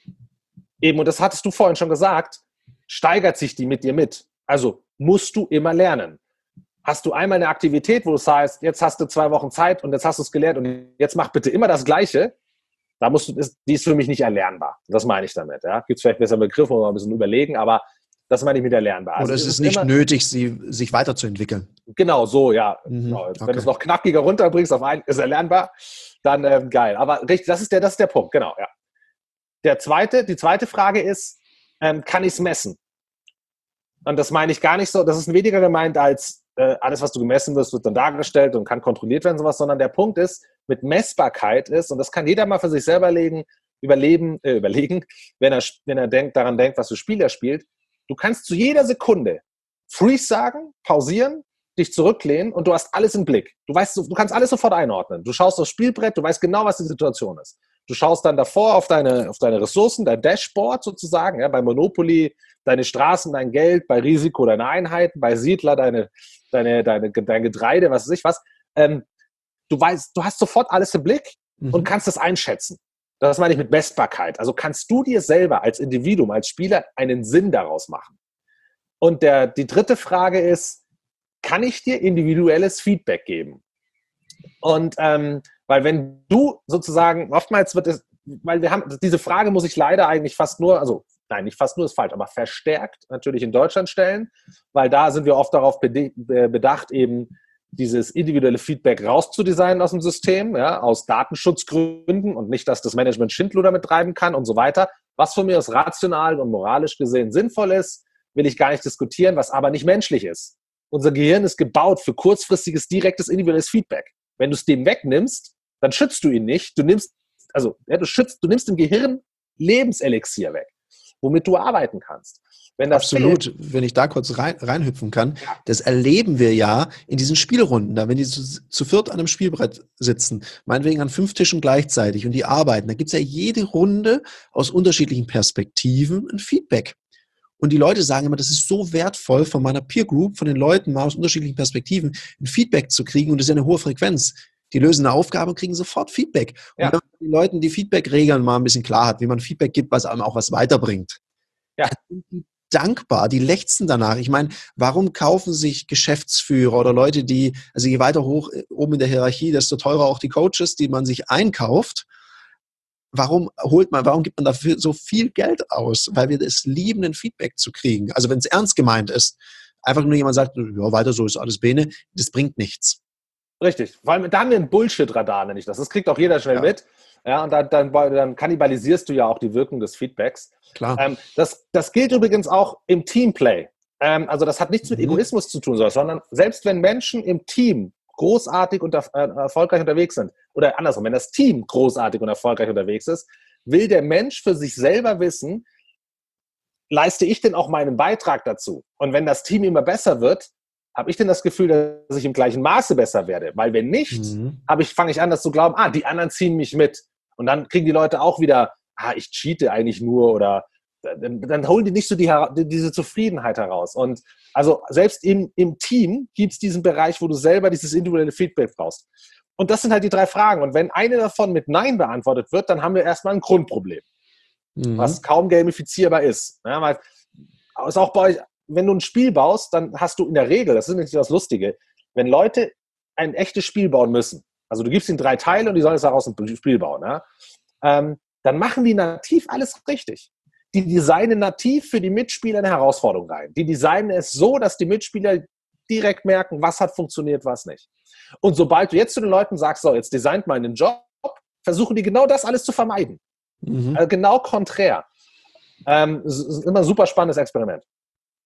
eben, und das hattest du vorhin schon gesagt, steigert sich die mit dir mit. Also musst du immer lernen. Hast du einmal eine Aktivität, wo es heißt, jetzt hast du zwei Wochen Zeit und jetzt hast du es gelernt und jetzt mach bitte immer das Gleiche, da musst du, die ist für mich nicht erlernbar. Das meine ich damit. Ja? Gibt es vielleicht bessere Begriffe, wo wir ein bisschen überlegen, aber das meine ich mit erlernbar. Also Oder es ist, ist nicht immer nötig, sie, sich weiterzuentwickeln. Genau, so, ja. Mhm, genau. Wenn okay. du es noch knackiger runterbringst auf einen, ist erlernbar, dann ähm, geil. Aber richtig, das ist der, das ist der Punkt, genau, ja. Der zweite, die zweite Frage ist, ähm, kann ich es messen? Und das meine ich gar nicht so, das ist weniger gemeint als äh, alles, was du gemessen wirst, wird dann dargestellt und kann kontrolliert werden, sowas, sondern der Punkt ist, mit Messbarkeit ist, und das kann jeder mal für sich selber legen, überleben, äh, überlegen, wenn er, wenn er denkt, daran denkt, was für Spiel er spielt. Du kannst zu jeder Sekunde Freeze sagen, pausieren, dich zurücklehnen und du hast alles im Blick. Du weißt, du kannst alles sofort einordnen. Du schaust aufs Spielbrett, du weißt genau, was die Situation ist. Du schaust dann davor auf deine, auf deine Ressourcen, dein Dashboard sozusagen, ja, bei Monopoly deine Straßen, dein Geld, bei Risiko deine Einheiten, bei Siedler deine, deine, deine, dein Getreide, was weiß ich was. Ähm, du weißt, du hast sofort alles im Blick mhm. und kannst das einschätzen. Das meine ich mit Messbarkeit. Also kannst du dir selber als Individuum, als Spieler einen Sinn daraus machen. Und der, die dritte Frage ist, kann ich dir individuelles Feedback geben? Und ähm, weil wenn du sozusagen, oftmals wird es, weil wir haben, diese Frage muss ich leider eigentlich fast nur, also nein, nicht fast nur, ist falsch, aber verstärkt natürlich in Deutschland stellen, weil da sind wir oft darauf bedacht, eben dieses individuelle Feedback rauszudesignen aus dem System, ja, aus Datenschutzgründen und nicht, dass das Management Schindluder mittreiben kann und so weiter. Was von mir aus rational und moralisch gesehen sinnvoll ist, will ich gar nicht diskutieren, was aber nicht menschlich ist. Unser Gehirn ist gebaut für kurzfristiges, direktes, individuelles Feedback. Wenn du es dem wegnimmst, dann schützt du ihn nicht. Du nimmst, also ja, du schützt, du nimmst dem Gehirn Lebenselixier weg, womit du arbeiten kannst. Wenn das Absolut, fehlt, wenn ich da kurz rein, reinhüpfen kann, ja. Das erleben wir ja in diesen Spielrunden, da wenn die zu, zu viert an einem Spielbrett sitzen, meinetwegen an fünf Tischen gleichzeitig und die arbeiten, da gibt es ja jede Runde aus unterschiedlichen Perspektiven ein Feedback. Und die Leute sagen immer, das ist so wertvoll von meiner Peer Group, von den Leuten mal aus unterschiedlichen Perspektiven ein Feedback zu kriegen und das ist ja eine hohe Frequenz. Die lösen eine Aufgabe und kriegen sofort Feedback. Und ja. wenn man den Leuten die Feedback-Regeln mal ein bisschen klar hat, wie man Feedback gibt, was einem auch was weiterbringt, ja. sind die dankbar, die lechzen danach. Ich meine, warum kaufen sich Geschäftsführer oder Leute, die, also je weiter hoch oben in der Hierarchie, desto teurer auch die Coaches, die man sich einkauft. Warum holt man, warum gibt man dafür so viel Geld aus? Weil wir es lieben, ein Feedback zu kriegen. Also wenn es ernst gemeint ist, einfach nur jemand sagt, ja, weiter so ist alles Bene, das bringt nichts. Richtig. Vor allem, da haben wir ein Bullshit-Radar, nenne ich das. Das kriegt auch jeder schnell ja. mit. Ja, und dann, dann, dann kannibalisierst du ja auch die Wirkung des Feedbacks. Klar. Ähm, das, das gilt übrigens auch im Teamplay. Ähm, also das hat nichts mit mhm. Egoismus zu tun, sondern selbst wenn Menschen im Team großartig und äh, erfolgreich unterwegs sind, oder andersrum, wenn das Team großartig und erfolgreich unterwegs ist, will der Mensch für sich selber wissen, leiste ich denn auch meinen Beitrag dazu? Und wenn das Team immer besser wird, habe ich denn das Gefühl, dass ich im gleichen Maße besser werde? Weil wenn nicht, mhm. habe ich, fange ich an, das zu glauben, ah, die anderen ziehen mich mit. Und dann kriegen die Leute auch wieder, ah, ich cheate eigentlich nur oder dann, dann holen die nicht so die, diese Zufriedenheit heraus. Und also selbst im, im Team gibt es diesen Bereich, wo du selber dieses individuelle Feedback brauchst. Und das sind halt die drei Fragen. Und wenn eine davon mit Nein beantwortet wird, dann haben wir erstmal ein Grundproblem, mhm. was kaum gamifizierbar ist. Ja, weil ist auch bei euch, wenn du ein Spiel baust, dann hast du in der Regel, das ist nicht das Lustige, wenn Leute ein echtes Spiel bauen müssen, also du gibst ihnen drei Teile und die sollen jetzt daraus ein Spiel bauen, ja, ähm, dann machen die nativ alles richtig. Die designen nativ für die Mitspieler eine Herausforderung rein. Die designen es so, dass die Mitspieler direkt merken, was hat funktioniert, was nicht. Und sobald du jetzt zu den Leuten sagst, so, jetzt designt mal einen Job, versuchen die genau das alles zu vermeiden. Mhm. Also genau konträr. Ähm, das ist immer ein super spannendes Experiment.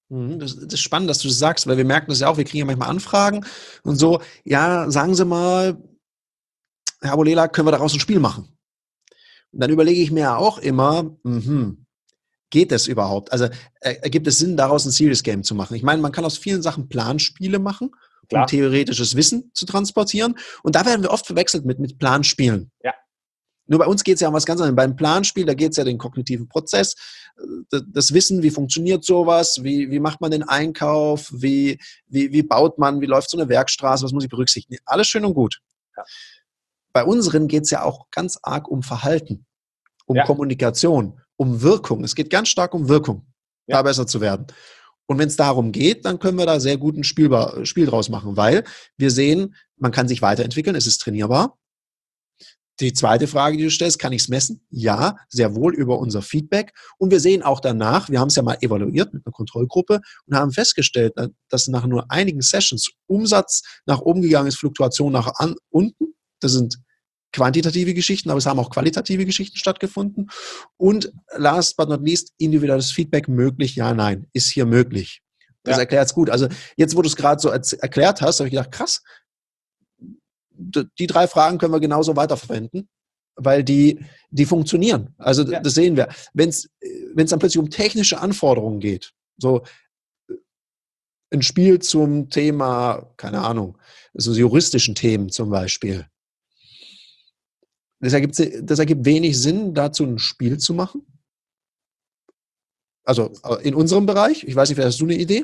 Das, das ist spannend, dass du das sagst, weil wir merken das ja auch, wir kriegen ja manchmal Anfragen und so, ja, sagen Sie mal, Herr Abulela, können wir daraus ein Spiel machen? Und dann überlege ich mir ja auch immer, mh, geht das überhaupt? Also äh, ergibt es Sinn, daraus ein Serious Game zu machen? Ich meine, man kann aus vielen Sachen Planspiele machen, um Klar. theoretisches Wissen zu transportieren. Und da werden wir oft verwechselt mit, mit Planspielen. Ja. Nur bei uns geht es ja um was ganz anderes. Beim Planspiel, da geht es ja um den kognitiven Prozess, das Wissen, wie funktioniert sowas, wie, wie macht man den Einkauf, wie, wie, wie baut man, wie läuft so eine Werkstraße, was muss ich berücksichtigen. Alles schön und gut. Ja. Bei unseren geht es ja auch ganz arg um Verhalten, um ja. Kommunikation, um Wirkung. Es geht ganz stark um Wirkung, ja. da besser zu werden. Und wenn es darum geht, dann können wir da sehr gut ein Spielbar, Spiel draus machen, weil wir sehen, man kann sich weiterentwickeln, es ist trainierbar. Die zweite Frage, die du stellst, kann ich es messen? Ja, sehr wohl über unser Feedback. Und wir sehen auch danach, wir haben es ja mal evaluiert mit einer Kontrollgruppe und haben festgestellt, dass nach nur einigen Sessions Umsatz nach oben gegangen ist, Fluktuation nach an, unten. Das sind quantitative Geschichten, aber es haben auch qualitative Geschichten stattgefunden. Und last but not least, individuelles Feedback möglich? Ja, nein, ist hier möglich. Das ja. erklärt es gut. Also jetzt, wo du es gerade so erklärt hast, habe ich gedacht, krass, die drei Fragen können wir genauso weiterverwenden, weil die, die funktionieren. Also ja. das sehen wir. Wenn es dann plötzlich um technische Anforderungen geht, so ein Spiel zum Thema, keine Ahnung, so juristischen Themen zum Beispiel, das ergibt, das ergibt wenig Sinn, dazu ein Spiel zu machen. Also in unserem Bereich, ich weiß nicht, vielleicht hast du eine Idee?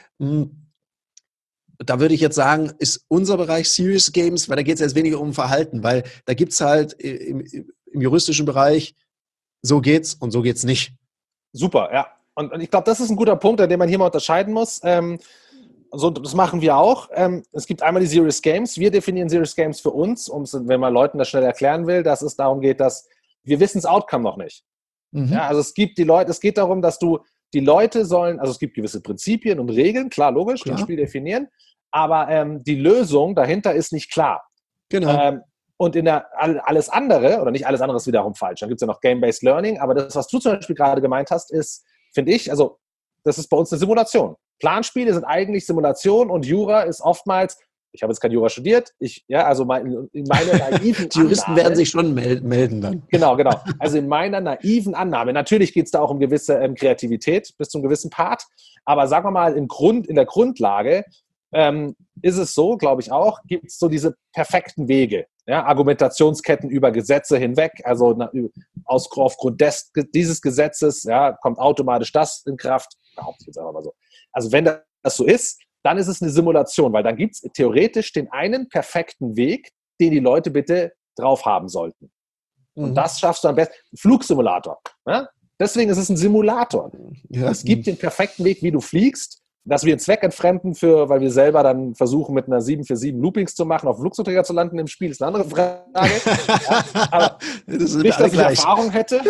Da würde ich jetzt sagen, ist unser Bereich Serious Games, weil da geht es jetzt weniger um Verhalten, weil da gibt es halt im, im juristischen Bereich, so geht's und so geht's nicht. Super, ja. Und, und ich glaube, das ist ein guter Punkt, an dem man hier mal unterscheiden muss. Ähm, so, das machen wir auch. Ähm, es gibt einmal die Serious Games. Wir definieren Serious Games für uns, um wenn man Leuten das schnell erklären will, dass es darum geht, dass wir wissen das Outcome noch nicht. Mhm. Ja, also es gibt die Leute, es geht darum, dass du die Leute sollen, also es gibt gewisse Prinzipien und Regeln, klar, logisch, die ein Spiel definieren. Aber ähm, die Lösung dahinter ist nicht klar. Genau. Ähm, und in der alles andere, oder nicht alles andere ist wiederum falsch, dann gibt es ja noch Game-Based Learning, aber das, was du zum Beispiel gerade gemeint hast, ist, finde ich, also das ist bei uns eine Simulation. Planspiele sind eigentlich Simulation und Jura ist oftmals, ich habe jetzt kein Jura studiert, ich, ja, also mein, in meiner naiven Die Juristen Annahme, werden sich schon melden dann. Genau, genau. Also in meiner naiven Annahme, natürlich geht es da auch um gewisse ähm, Kreativität bis zum gewissen Part, aber sagen wir mal, in, Grund, in der Grundlage Ähm, ist es so, glaube ich auch, gibt es so diese perfekten Wege, ja, Argumentationsketten über Gesetze hinweg, also na, aus, aufgrund des, dieses Gesetzes ja, kommt automatisch das in Kraft, behaupte ich jetzt einfach mal so. Also wenn das so ist, dann ist es eine Simulation, weil dann gibt es theoretisch den einen perfekten Weg, den die Leute bitte drauf haben sollten. Und mhm. das schaffst du am besten. Flugsimulator. Ja? Deswegen ist es ein Simulator. Ja. Es gibt den perfekten Weg, wie du fliegst. Dass wir einen Zweck entfremden, für, weil wir selber dann versuchen, mit einer sieben vier sieben Loopings zu machen, auf dem Flugzeugträger zu landen im Spiel, ist eine andere Frage. Ja, aber das nicht, dass ich Erfahrung hätte.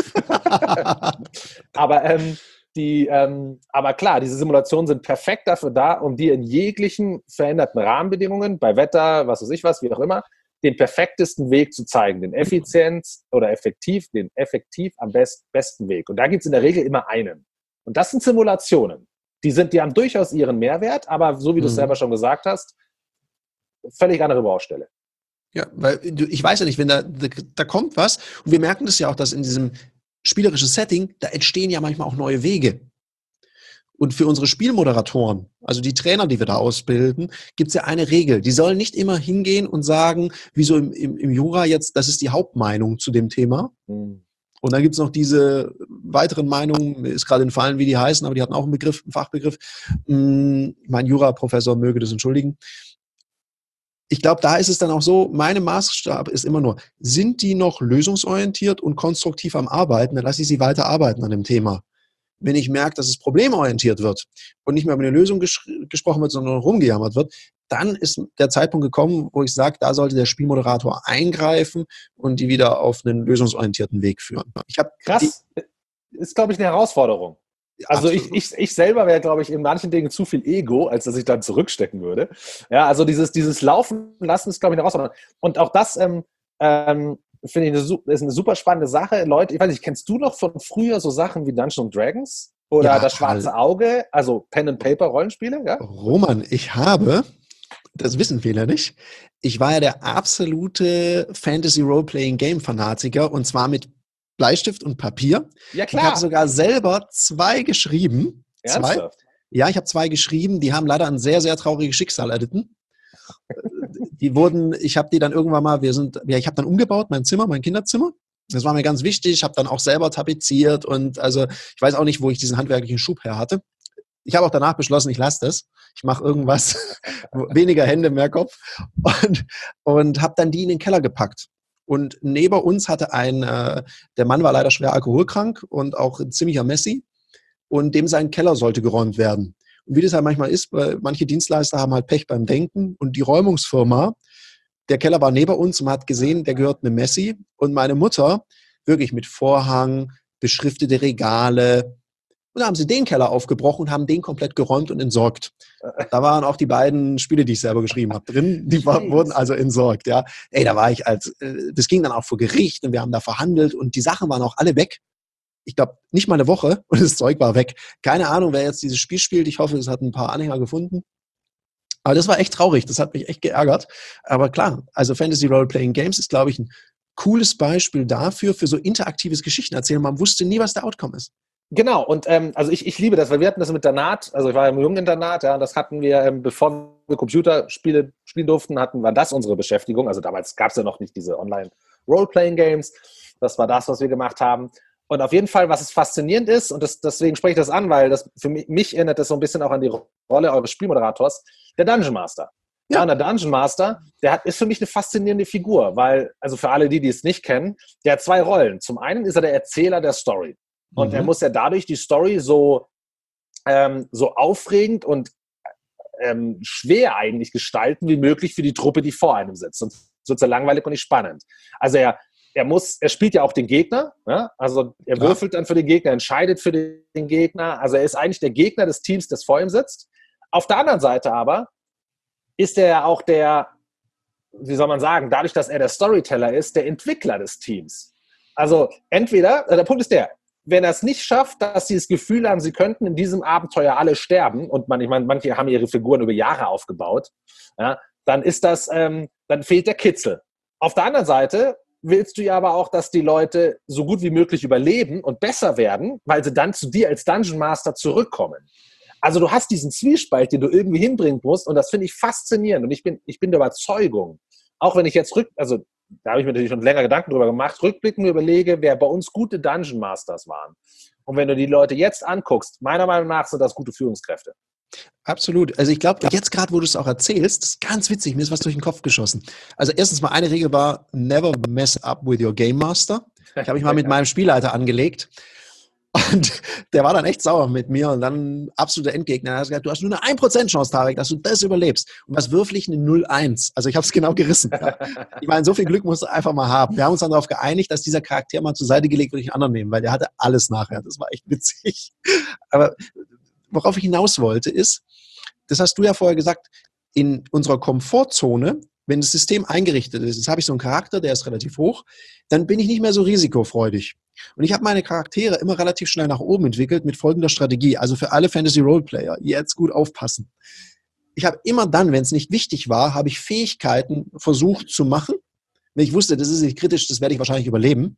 aber, ähm, die, ähm, aber klar, diese Simulationen sind perfekt dafür da, um dir in jeglichen veränderten Rahmenbedingungen, bei Wetter, was weiß ich was, wie auch immer, den perfektesten Weg zu zeigen, den Effizienz oder effektiv, den effektiv am best, besten Weg. Und da gibt es in der Regel immer einen. Und das sind Simulationen. Die, sind, die haben durchaus ihren Mehrwert, aber so wie du es mhm. selber schon gesagt hast, völlig andere Baustelle. Ja, weil du, ich weiß ja nicht, wenn da, da, da kommt was, und wir merken das ja auch, dass in diesem spielerischen Setting, da entstehen ja manchmal auch neue Wege. Und für unsere Spielmoderatoren, also die Trainer, die wir da ausbilden, gibt es ja eine Regel. Die sollen nicht immer hingehen und sagen, wie so im, im, im Jura jetzt, das ist die Hauptmeinung zu dem Thema. Mhm. Und dann gibt es noch diese weiteren Meinungen, mir ist gerade entfallen, wie die heißen, aber die hatten auch einen Begriff, einen Fachbegriff. Mein Jura-Professor möge das entschuldigen. Ich glaube, da ist es dann auch so, meine Maßstab ist immer nur, sind die noch lösungsorientiert und konstruktiv am Arbeiten, dann lasse ich sie weiter arbeiten an dem Thema. Wenn ich merke, dass es problemorientiert wird und nicht mehr über eine Lösung ges- gesprochen wird, sondern rumgejammert wird, dann ist der Zeitpunkt gekommen, wo ich sage, da sollte der Spielmoderator eingreifen und die wieder auf einen lösungsorientierten Weg führen. Ich hab Krass, die, ist, glaube ich, eine Herausforderung. Also ich, ich, ich selber wäre, glaube ich, in manchen Dingen zu viel Ego, als dass ich dann zurückstecken würde. Ja, also dieses, dieses Laufen lassen ist, glaube ich, eine Herausforderung. Und auch das ähm, ähm, finde ich eine, ist eine super spannende Sache. Leute, ich weiß nicht, kennst du noch von früher so Sachen wie Dungeons and Dragons? oder Ja, das schwarze Auge, also Pen-and-Paper-Rollenspiele, ja? Roman, ich habe, das wissen viele nicht, ich war ja der absolute Fantasy-Role-Playing-Game-Fanatiker und zwar mit Bleistift und Papier. Ja, Ich habe klar. sogar selber zwei geschrieben. Zwei? Ernsthaft? Ja, ich habe zwei geschrieben, die haben leider ein sehr, sehr trauriges Schicksal erlitten. Die wurden, ich habe die dann irgendwann mal, wir sind, ja, ich habe dann umgebaut, mein Zimmer, mein Kinderzimmer. Das war mir ganz wichtig. Ich habe dann auch selber tapeziert und also ich weiß auch nicht, wo ich diesen handwerklichen Schub her hatte. Ich habe auch danach beschlossen, ich lasse das. Ich mache irgendwas, weniger Hände, mehr Kopf und, und habe dann die in den Keller gepackt. Und neben uns hatte ein, äh, der Mann war leider schwer alkoholkrank und auch ein ziemlicher Messi und dem sein Keller sollte geräumt werden. Und wie das halt manchmal ist, weil manche Dienstleister haben halt Pech beim Denken und die Räumungsfirma, der Keller war neben uns und man hat gesehen, der gehört einem Messi und meine Mutter wirklich mit Vorhang, beschriftete Regale. Und da haben sie den Keller aufgebrochen und haben den komplett geräumt und entsorgt. Da waren auch die beiden Spiele, die ich selber geschrieben habe, drin. Die war, wurden also entsorgt. Ja, ey, da war ich als, äh, das ging dann auch vor Gericht und wir haben da verhandelt und die Sachen waren auch alle weg. Ich glaube, nicht mal eine Woche und das Zeug war weg. Keine Ahnung, wer jetzt dieses Spiel spielt. Ich hoffe, es hat ein paar Anhänger gefunden. Aber das war echt traurig. Das hat mich echt geärgert. Aber klar, also Fantasy Role-Playing Games ist, glaube ich, ein cooles Beispiel dafür, für so interaktives Geschichtenerzählen. Man wusste nie, was der Outcome ist. Genau, und ähm, also ich, ich liebe das, weil wir hatten das mit Internat, also ich war im Jungeninternat, ja, und das hatten wir, ähm, bevor wir Computerspiele spielen durften, hatten wir das unsere Beschäftigung. Also damals gab es ja noch nicht diese Online-Role-Playing-Games. Das war das, was wir gemacht haben. Und auf jeden Fall, was es faszinierend ist, und das, deswegen spreche ich das an, weil das für mich, mich erinnert das so ein bisschen auch an die Rolle eures Spielmoderators, der Dungeon Master. Ja, ja, und der Dungeon Master, der hat, ist für mich eine faszinierende Figur, weil, also für alle die, die es nicht kennen, der hat zwei Rollen. Zum einen ist er der Erzähler der Story. Und mhm. er muss ja dadurch die Story so, ähm, so aufregend und ähm, schwer eigentlich gestalten wie möglich für die Truppe, die vor einem sitzt. Sonst wird es ja langweilig und nicht spannend. Also er, er muss, er spielt ja auch den Gegner, ja? Also er Klar. würfelt dann für den Gegner, entscheidet für den Gegner. Also er ist eigentlich der Gegner des Teams, das vor ihm sitzt. Auf der anderen Seite aber ist er ja auch der, wie soll man sagen, dadurch, dass er der Storyteller ist, der Entwickler des Teams. Also entweder, der Punkt ist der, wenn er es nicht schafft, dass sie das Gefühl haben, sie könnten in diesem Abenteuer alle sterben, und man, ich meine, manche haben ihre Figuren über Jahre aufgebaut, ja, dann ist das, ähm, dann fehlt der Kitzel. Auf der anderen Seite willst du ja aber auch, dass die Leute so gut wie möglich überleben und besser werden, weil sie dann zu dir als Dungeon Master zurückkommen. Also du hast diesen Zwiespalt, den du irgendwie hinbringen musst, und das finde ich faszinierend. Und ich bin, ich bin der Überzeugung, auch wenn ich jetzt rück, also da habe ich mir natürlich schon länger Gedanken drüber gemacht, rückblickend überlege, wer bei uns gute Dungeon Masters waren. Und wenn du die Leute jetzt anguckst, meiner Meinung nach sind das gute Führungskräfte. Absolut. Also ich glaube, jetzt gerade, wo du es auch erzählst, das ist ganz witzig, mir ist was durch den Kopf geschossen. Also erstens mal, eine Regel war, never mess up with your Game Master. Ich habe mich mal mit meinem Spielleiter angelegt. Und der war dann echt sauer mit mir und dann absoluter Endgegner. Er hat gesagt, du hast nur eine ein Prozent Chance, Tarek, dass du das überlebst. Und was würfel ich? Eine null eins. Also ich habe es genau gerissen. Ja. Ich meine, so viel Glück musst du einfach mal haben. Wir haben uns dann darauf geeinigt, dass dieser Charakter mal zur Seite gelegt wird, ich einen anderen nehmen, weil der hatte alles nachher. Das war echt witzig. Aber worauf ich hinaus wollte ist, das hast du ja vorher gesagt, in unserer Komfortzone, wenn das System eingerichtet ist, jetzt habe ich so einen Charakter, der ist relativ hoch, dann bin ich nicht mehr so risikofreudig. Und ich habe meine Charaktere immer relativ schnell nach oben entwickelt mit folgender Strategie. Also für alle Fantasy-Roleplayer, jetzt gut aufpassen. Ich habe immer dann, wenn es nicht wichtig war, habe ich Fähigkeiten versucht zu machen, wenn ich wusste, das ist nicht kritisch, das werde ich wahrscheinlich überleben,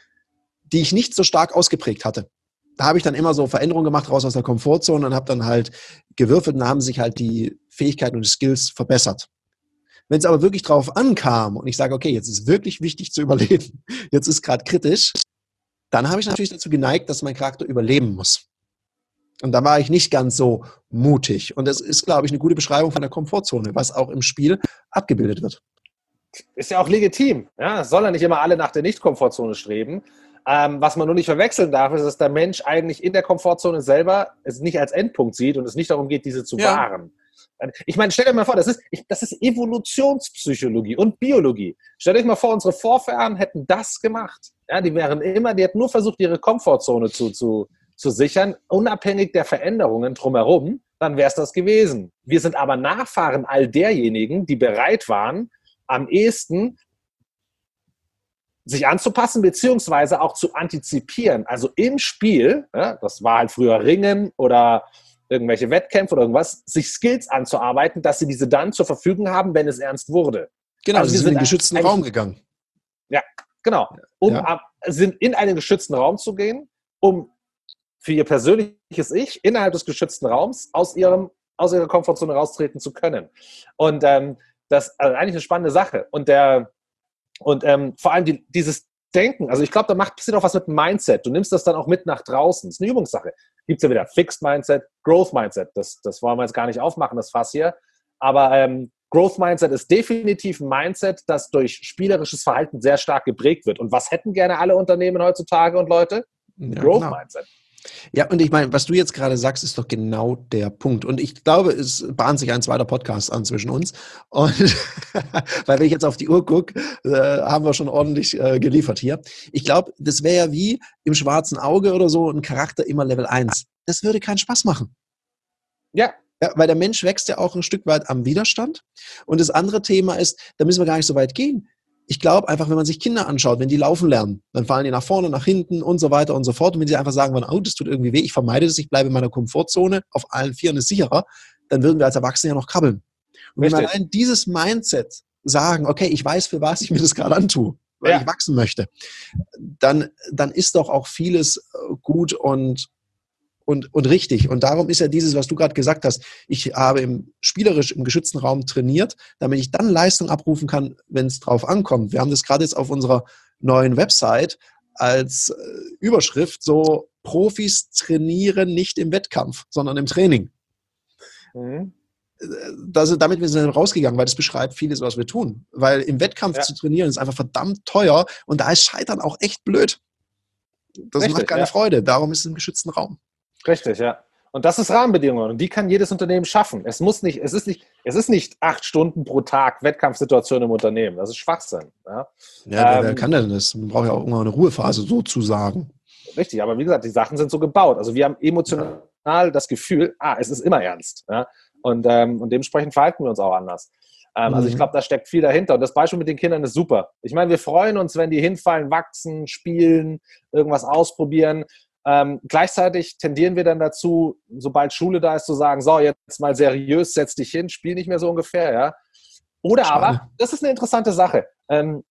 die ich nicht so stark ausgeprägt hatte. Da habe ich dann immer so Veränderungen gemacht, raus aus der Komfortzone und habe dann halt gewürfelt und haben sich halt die Fähigkeiten und die Skills verbessert. Wenn es aber wirklich drauf ankam und ich sage, okay, jetzt ist wirklich wichtig zu überleben, jetzt ist gerade kritisch, dann habe ich natürlich dazu geneigt, dass mein Charakter überleben muss. Und da war ich nicht ganz so mutig. Und das ist, glaube ich, eine gute Beschreibung von der Komfortzone, was auch im Spiel abgebildet wird. Ist ja auch legitim. Ja, es soll ja nicht immer alle nach der Nicht-Komfortzone streben. Ähm, was man nur nicht verwechseln darf, ist, dass der Mensch eigentlich in der Komfortzone selber es nicht als Endpunkt sieht und es nicht darum geht, diese zu ja. wahren. Ich meine, stellt euch mal vor, das ist, das ist Evolutionspsychologie und Biologie. Stellt euch mal vor, unsere Vorfahren hätten das gemacht. Ja, die wären immer, die hätten nur versucht, ihre Komfortzone zu, zu, zu sichern, unabhängig der Veränderungen drumherum, dann wäre es das gewesen. Wir sind aber Nachfahren all derjenigen, die bereit waren, am ehesten sich anzupassen, beziehungsweise auch zu antizipieren. Also im Spiel, ja, das war halt früher Ringen oder irgendwelche Wettkämpfe oder irgendwas, sich Skills anzuarbeiten, dass sie diese dann zur Verfügung haben, wenn es ernst wurde. Genau, also sie sind in den geschützten Raum gegangen. Ja, genau. Um ja. ab, sind in einen geschützten Raum zu gehen, um für ihr persönliches Ich innerhalb des geschützten Raums aus, ihrem, aus ihrer Komfortzone raustreten zu können. Und ähm, das ist also eigentlich eine spannende Sache. Und, der, und ähm, vor allem die, dieses Denken, also ich glaube, da macht passiert auch was mit dem Mindset. Du nimmst das dann auch mit nach draußen. Das ist eine Übungssache. Gibt es ja wieder Fixed Mindset, Growth Mindset. Das, das wollen wir jetzt gar nicht aufmachen, das Fass hier. Aber ähm, Growth Mindset ist definitiv ein Mindset, das durch spielerisches Verhalten sehr stark geprägt wird. Und was hätten gerne alle Unternehmen heutzutage und Leute? Ja, Growth genau. Mindset. Ja, und ich meine, was du jetzt gerade sagst, ist doch genau der Punkt. Und ich glaube, es bahnt sich ein zweiter Podcast an zwischen uns. Und weil wenn ich jetzt auf die Uhr gucke, äh, haben wir schon ordentlich äh, geliefert hier. Ich glaube, das wäre ja wie im schwarzen Auge oder so ein Charakter immer Level eins. Das würde keinen Spaß machen. Ja. Ja, weil der Mensch wächst ja auch ein Stück weit am Widerstand. Und das andere Thema ist, da müssen wir gar nicht so weit gehen. Ich glaube einfach, wenn man sich Kinder anschaut, wenn die laufen lernen, dann fallen die nach vorne, nach hinten und so weiter und so fort. Und wenn sie einfach sagen, oh, das tut irgendwie weh, ich vermeide das, ich bleibe in meiner Komfortzone, auf allen Vieren ist sicherer, dann würden wir als Erwachsene ja noch krabbeln. Und wenn wir allein dieses Mindset sagen, okay, ich weiß, für was ich mir das gerade antue, weil ja. ich wachsen möchte, dann, dann ist doch auch vieles gut und Und, und richtig. Und darum ist ja dieses, was du gerade gesagt hast, ich habe im spielerisch im geschützten Raum trainiert, damit ich dann Leistung abrufen kann, wenn es drauf ankommt. Wir haben das gerade jetzt auf unserer neuen Website als äh, Überschrift, so Profis trainieren nicht im Wettkampf, sondern im Training. Mhm. Das, damit wir sind rausgegangen, weil das beschreibt vieles, was wir tun. Weil im Wettkampf ja. zu trainieren ist einfach verdammt teuer und da ist Scheitern auch echt blöd. Das Richtig, macht keine ja. Freude. Darum ist es im geschützten Raum. Richtig, ja. Und das ist Rahmenbedingungen und die kann jedes Unternehmen schaffen. Es muss nicht, es ist nicht, es ist nicht acht Stunden pro Tag Wettkampfsituation im Unternehmen. Das ist Schwachsinn. Ja, ja ähm, wer kann denn das? Man braucht ja auch irgendwann eine Ruhephase sozusagen. Richtig, aber wie gesagt, die Sachen sind so gebaut. Also wir haben emotional ja. das Gefühl, ah, es ist immer ernst. Ja? Und, ähm, und dementsprechend verhalten wir uns auch anders. Ähm, mhm. Also ich glaube, da steckt viel dahinter. Und das Beispiel mit den Kindern ist super. Ich meine, wir freuen uns, wenn die hinfallen, wachsen, spielen, irgendwas ausprobieren. Ähm, gleichzeitig tendieren wir dann dazu, sobald Schule da ist, zu sagen, so, jetzt mal seriös, setz dich hin, spiel nicht mehr so ungefähr, ja. Oder Schade. aber, das ist eine interessante Sache, ähm,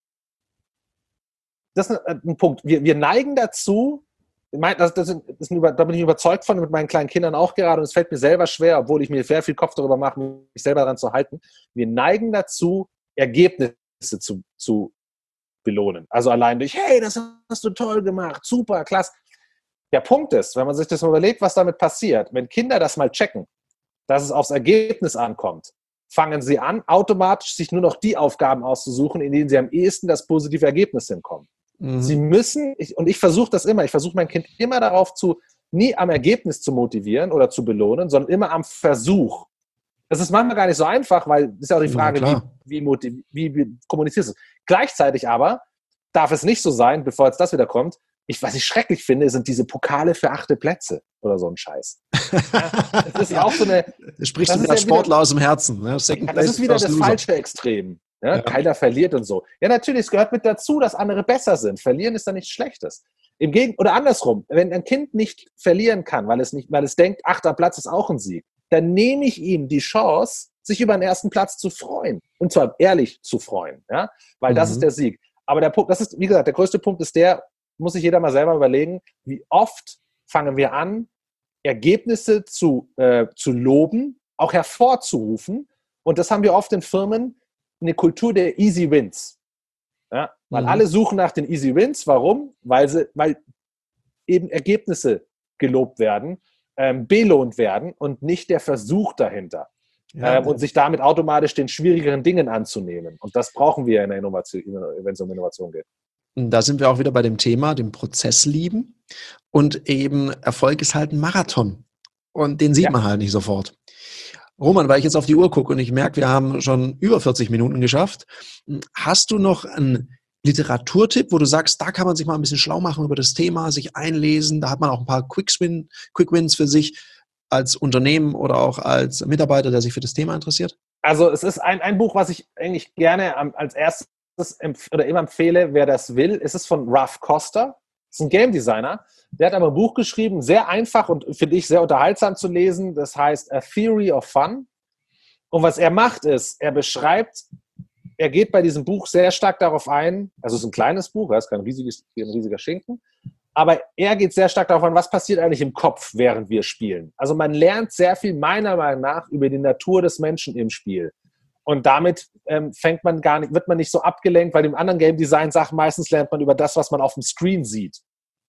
das ist ein, ein Punkt, wir, wir neigen dazu, ich mein, das, das ist, das ist, da bin ich überzeugt von, mit meinen kleinen Kindern auch gerade, und es fällt mir selber schwer, obwohl ich mir sehr viel Kopf darüber mache, mich selber daran zu halten, wir neigen dazu, Ergebnisse zu, zu belohnen. Also allein durch, hey, das hast du toll gemacht, super, klasse. Der Punkt ist, wenn man sich das mal überlegt, was damit passiert, wenn Kinder das mal checken, dass es aufs Ergebnis ankommt, fangen sie an, automatisch sich nur noch die Aufgaben auszusuchen, in denen sie am ehesten das positive Ergebnis hinkommen. Mhm. Sie müssen, ich, und ich versuche das immer, ich versuche mein Kind immer darauf zu, nie am Ergebnis zu motivieren oder zu belohnen, sondern immer am Versuch. Das ist manchmal gar nicht so einfach, weil das ist ja auch die Frage, ja, wie, wie, motiv, wie, wie kommunizierst du es. Gleichzeitig aber darf es nicht so sein, bevor jetzt das wieder kommt, Ich, was ich schrecklich finde, sind diese Pokale für achte Plätze oder so ein Scheiß. Ja, das ist ja auch so eine. Sprichst du wieder als Sportler wieder, aus dem Herzen. Ne? Ja, das ist wieder das falsche Extrem. Ja? Ja. Keiner verliert und so. Ja, natürlich, es gehört mit dazu, dass andere besser sind. Verlieren ist da nichts Schlechtes. Im Gegenteil, oder andersrum, wenn ein Kind nicht verlieren kann, weil es, nicht, weil es denkt, achter Platz ist auch ein Sieg, dann nehme ich ihm die Chance, sich über den ersten Platz zu freuen. Und zwar ehrlich zu freuen. Ja? Weil mhm. das ist der Sieg. Aber der Punkt, das ist, wie gesagt, der größte Punkt ist der, muss sich jeder mal selber überlegen, wie oft fangen wir an, Ergebnisse zu, äh, zu loben, auch hervorzurufen. Und das haben wir oft in Firmen, eine Kultur der Easy Wins. Ja? Weil mhm. alle suchen nach den Easy Wins. Warum? Weil, sie, weil eben Ergebnisse gelobt werden, ähm, belohnt werden und nicht der Versuch dahinter. Ja, ähm, und sich damit automatisch den schwierigeren Dingen anzunehmen. Und das brauchen wir in der Innovation, wenn es um Innovation geht. Da sind wir auch wieder bei dem Thema, dem Prozess lieben. Und eben Erfolg ist halt ein Marathon. Und den sieht ja. man halt nicht sofort. Roman, weil ich jetzt auf die Uhr gucke und ich merke, wir haben schon über vierzig Minuten geschafft. Hast du noch einen Literaturtipp, wo du sagst, da kann man sich mal ein bisschen schlau machen über das Thema, sich einlesen. Da hat man auch ein paar Quick-Win, Quick-Wins für sich als Unternehmen oder auch als Mitarbeiter, der sich für das Thema interessiert? Also es ist ein, ein Buch, was ich eigentlich gerne als erstes es empf- oder immer empfehle, wer das will, ist es von Ralph Coster. Das ist ein Game Designer. Der hat aber ein Buch geschrieben, sehr einfach und finde ich sehr unterhaltsam zu lesen. Das heißt A Theory of Fun. Und was er macht ist, er beschreibt, er geht bei diesem Buch sehr stark darauf ein, also es ist ein kleines Buch, es ist kein riesiges, ein riesiger Schinken, aber er geht sehr stark darauf ein, was passiert eigentlich im Kopf, während wir spielen. Also man lernt sehr viel meiner Meinung nach über die Natur des Menschen im Spiel. Und damit ähm, fängt man gar nicht, wird man nicht so abgelenkt, weil im anderen Game Design Sachen meistens lernt man über das, was man auf dem Screen sieht.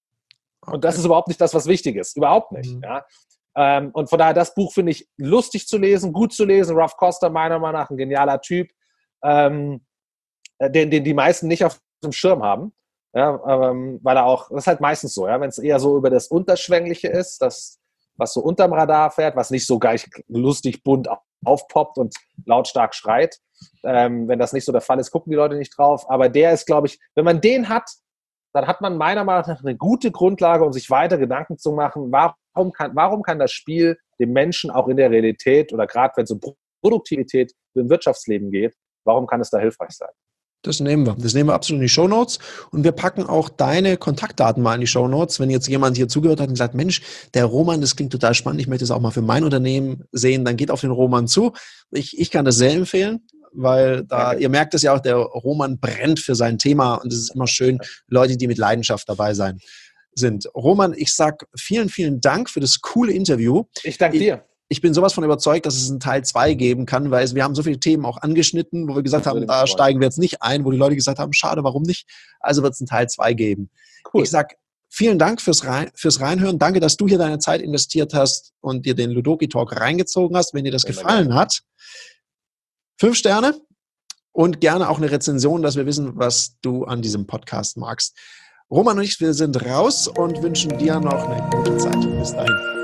Und das ist überhaupt nicht das, was wichtig ist. Überhaupt nicht. Mhm. Ja. Ähm, und von daher, das Buch finde ich lustig zu lesen, gut zu lesen. Ralph Coster, meiner Meinung nach, ein genialer Typ, ähm, den, den die meisten nicht auf dem Schirm haben. Ja, ähm, weil er auch, das ist halt meistens so, ja, wenn es eher so über das Unterschwängliche ist, das, was so unterm Radar fährt, was nicht so gleich lustig bunt aufpoppt und lautstark schreit. Ähm, wenn das nicht so der Fall ist, gucken die Leute nicht drauf. Aber der ist, glaube ich, wenn man den hat, dann hat man meiner Meinung nach eine gute Grundlage, um sich weiter Gedanken zu machen, warum kann, warum kann das Spiel dem Menschen auch in der Realität oder gerade wenn es um Produktivität im Wirtschaftsleben geht, warum kann es da hilfreich sein? Das nehmen wir. Das nehmen wir absolut in die Shownotes. Und wir packen auch deine Kontaktdaten mal in die Shownotes. Wenn jetzt jemand hier zugehört hat und sagt, Mensch, der Roman, das klingt total spannend, ich möchte das auch mal für mein Unternehmen sehen, dann geht auf den Roman zu. Ich, ich kann das sehr empfehlen, weil da, ihr merkt es ja auch, der Roman brennt für sein Thema und es ist immer schön, Leute, die mit Leidenschaft dabei sein sind. Roman, ich sag vielen, vielen Dank für das coole Interview. Ich danke dir. Ich bin sowas von überzeugt, dass es einen Teil zwei geben kann, weil wir haben so viele Themen auch angeschnitten, wo wir gesagt haben, da steigen wir jetzt nicht ein, wo die Leute gesagt haben, schade, warum nicht? Also wird es einen Teil zwei geben. Cool. Ich sag vielen Dank fürs, Rein, fürs Reinhören. Danke, dass du hier deine Zeit investiert hast und dir den Ludoki Talk reingezogen hast. Wenn dir das gefallen hat, fünf Sterne und gerne auch eine Rezension, dass wir wissen, was du an diesem Podcast magst. Roman und ich, wir sind raus und wünschen dir noch eine gute Zeit. Bis dahin.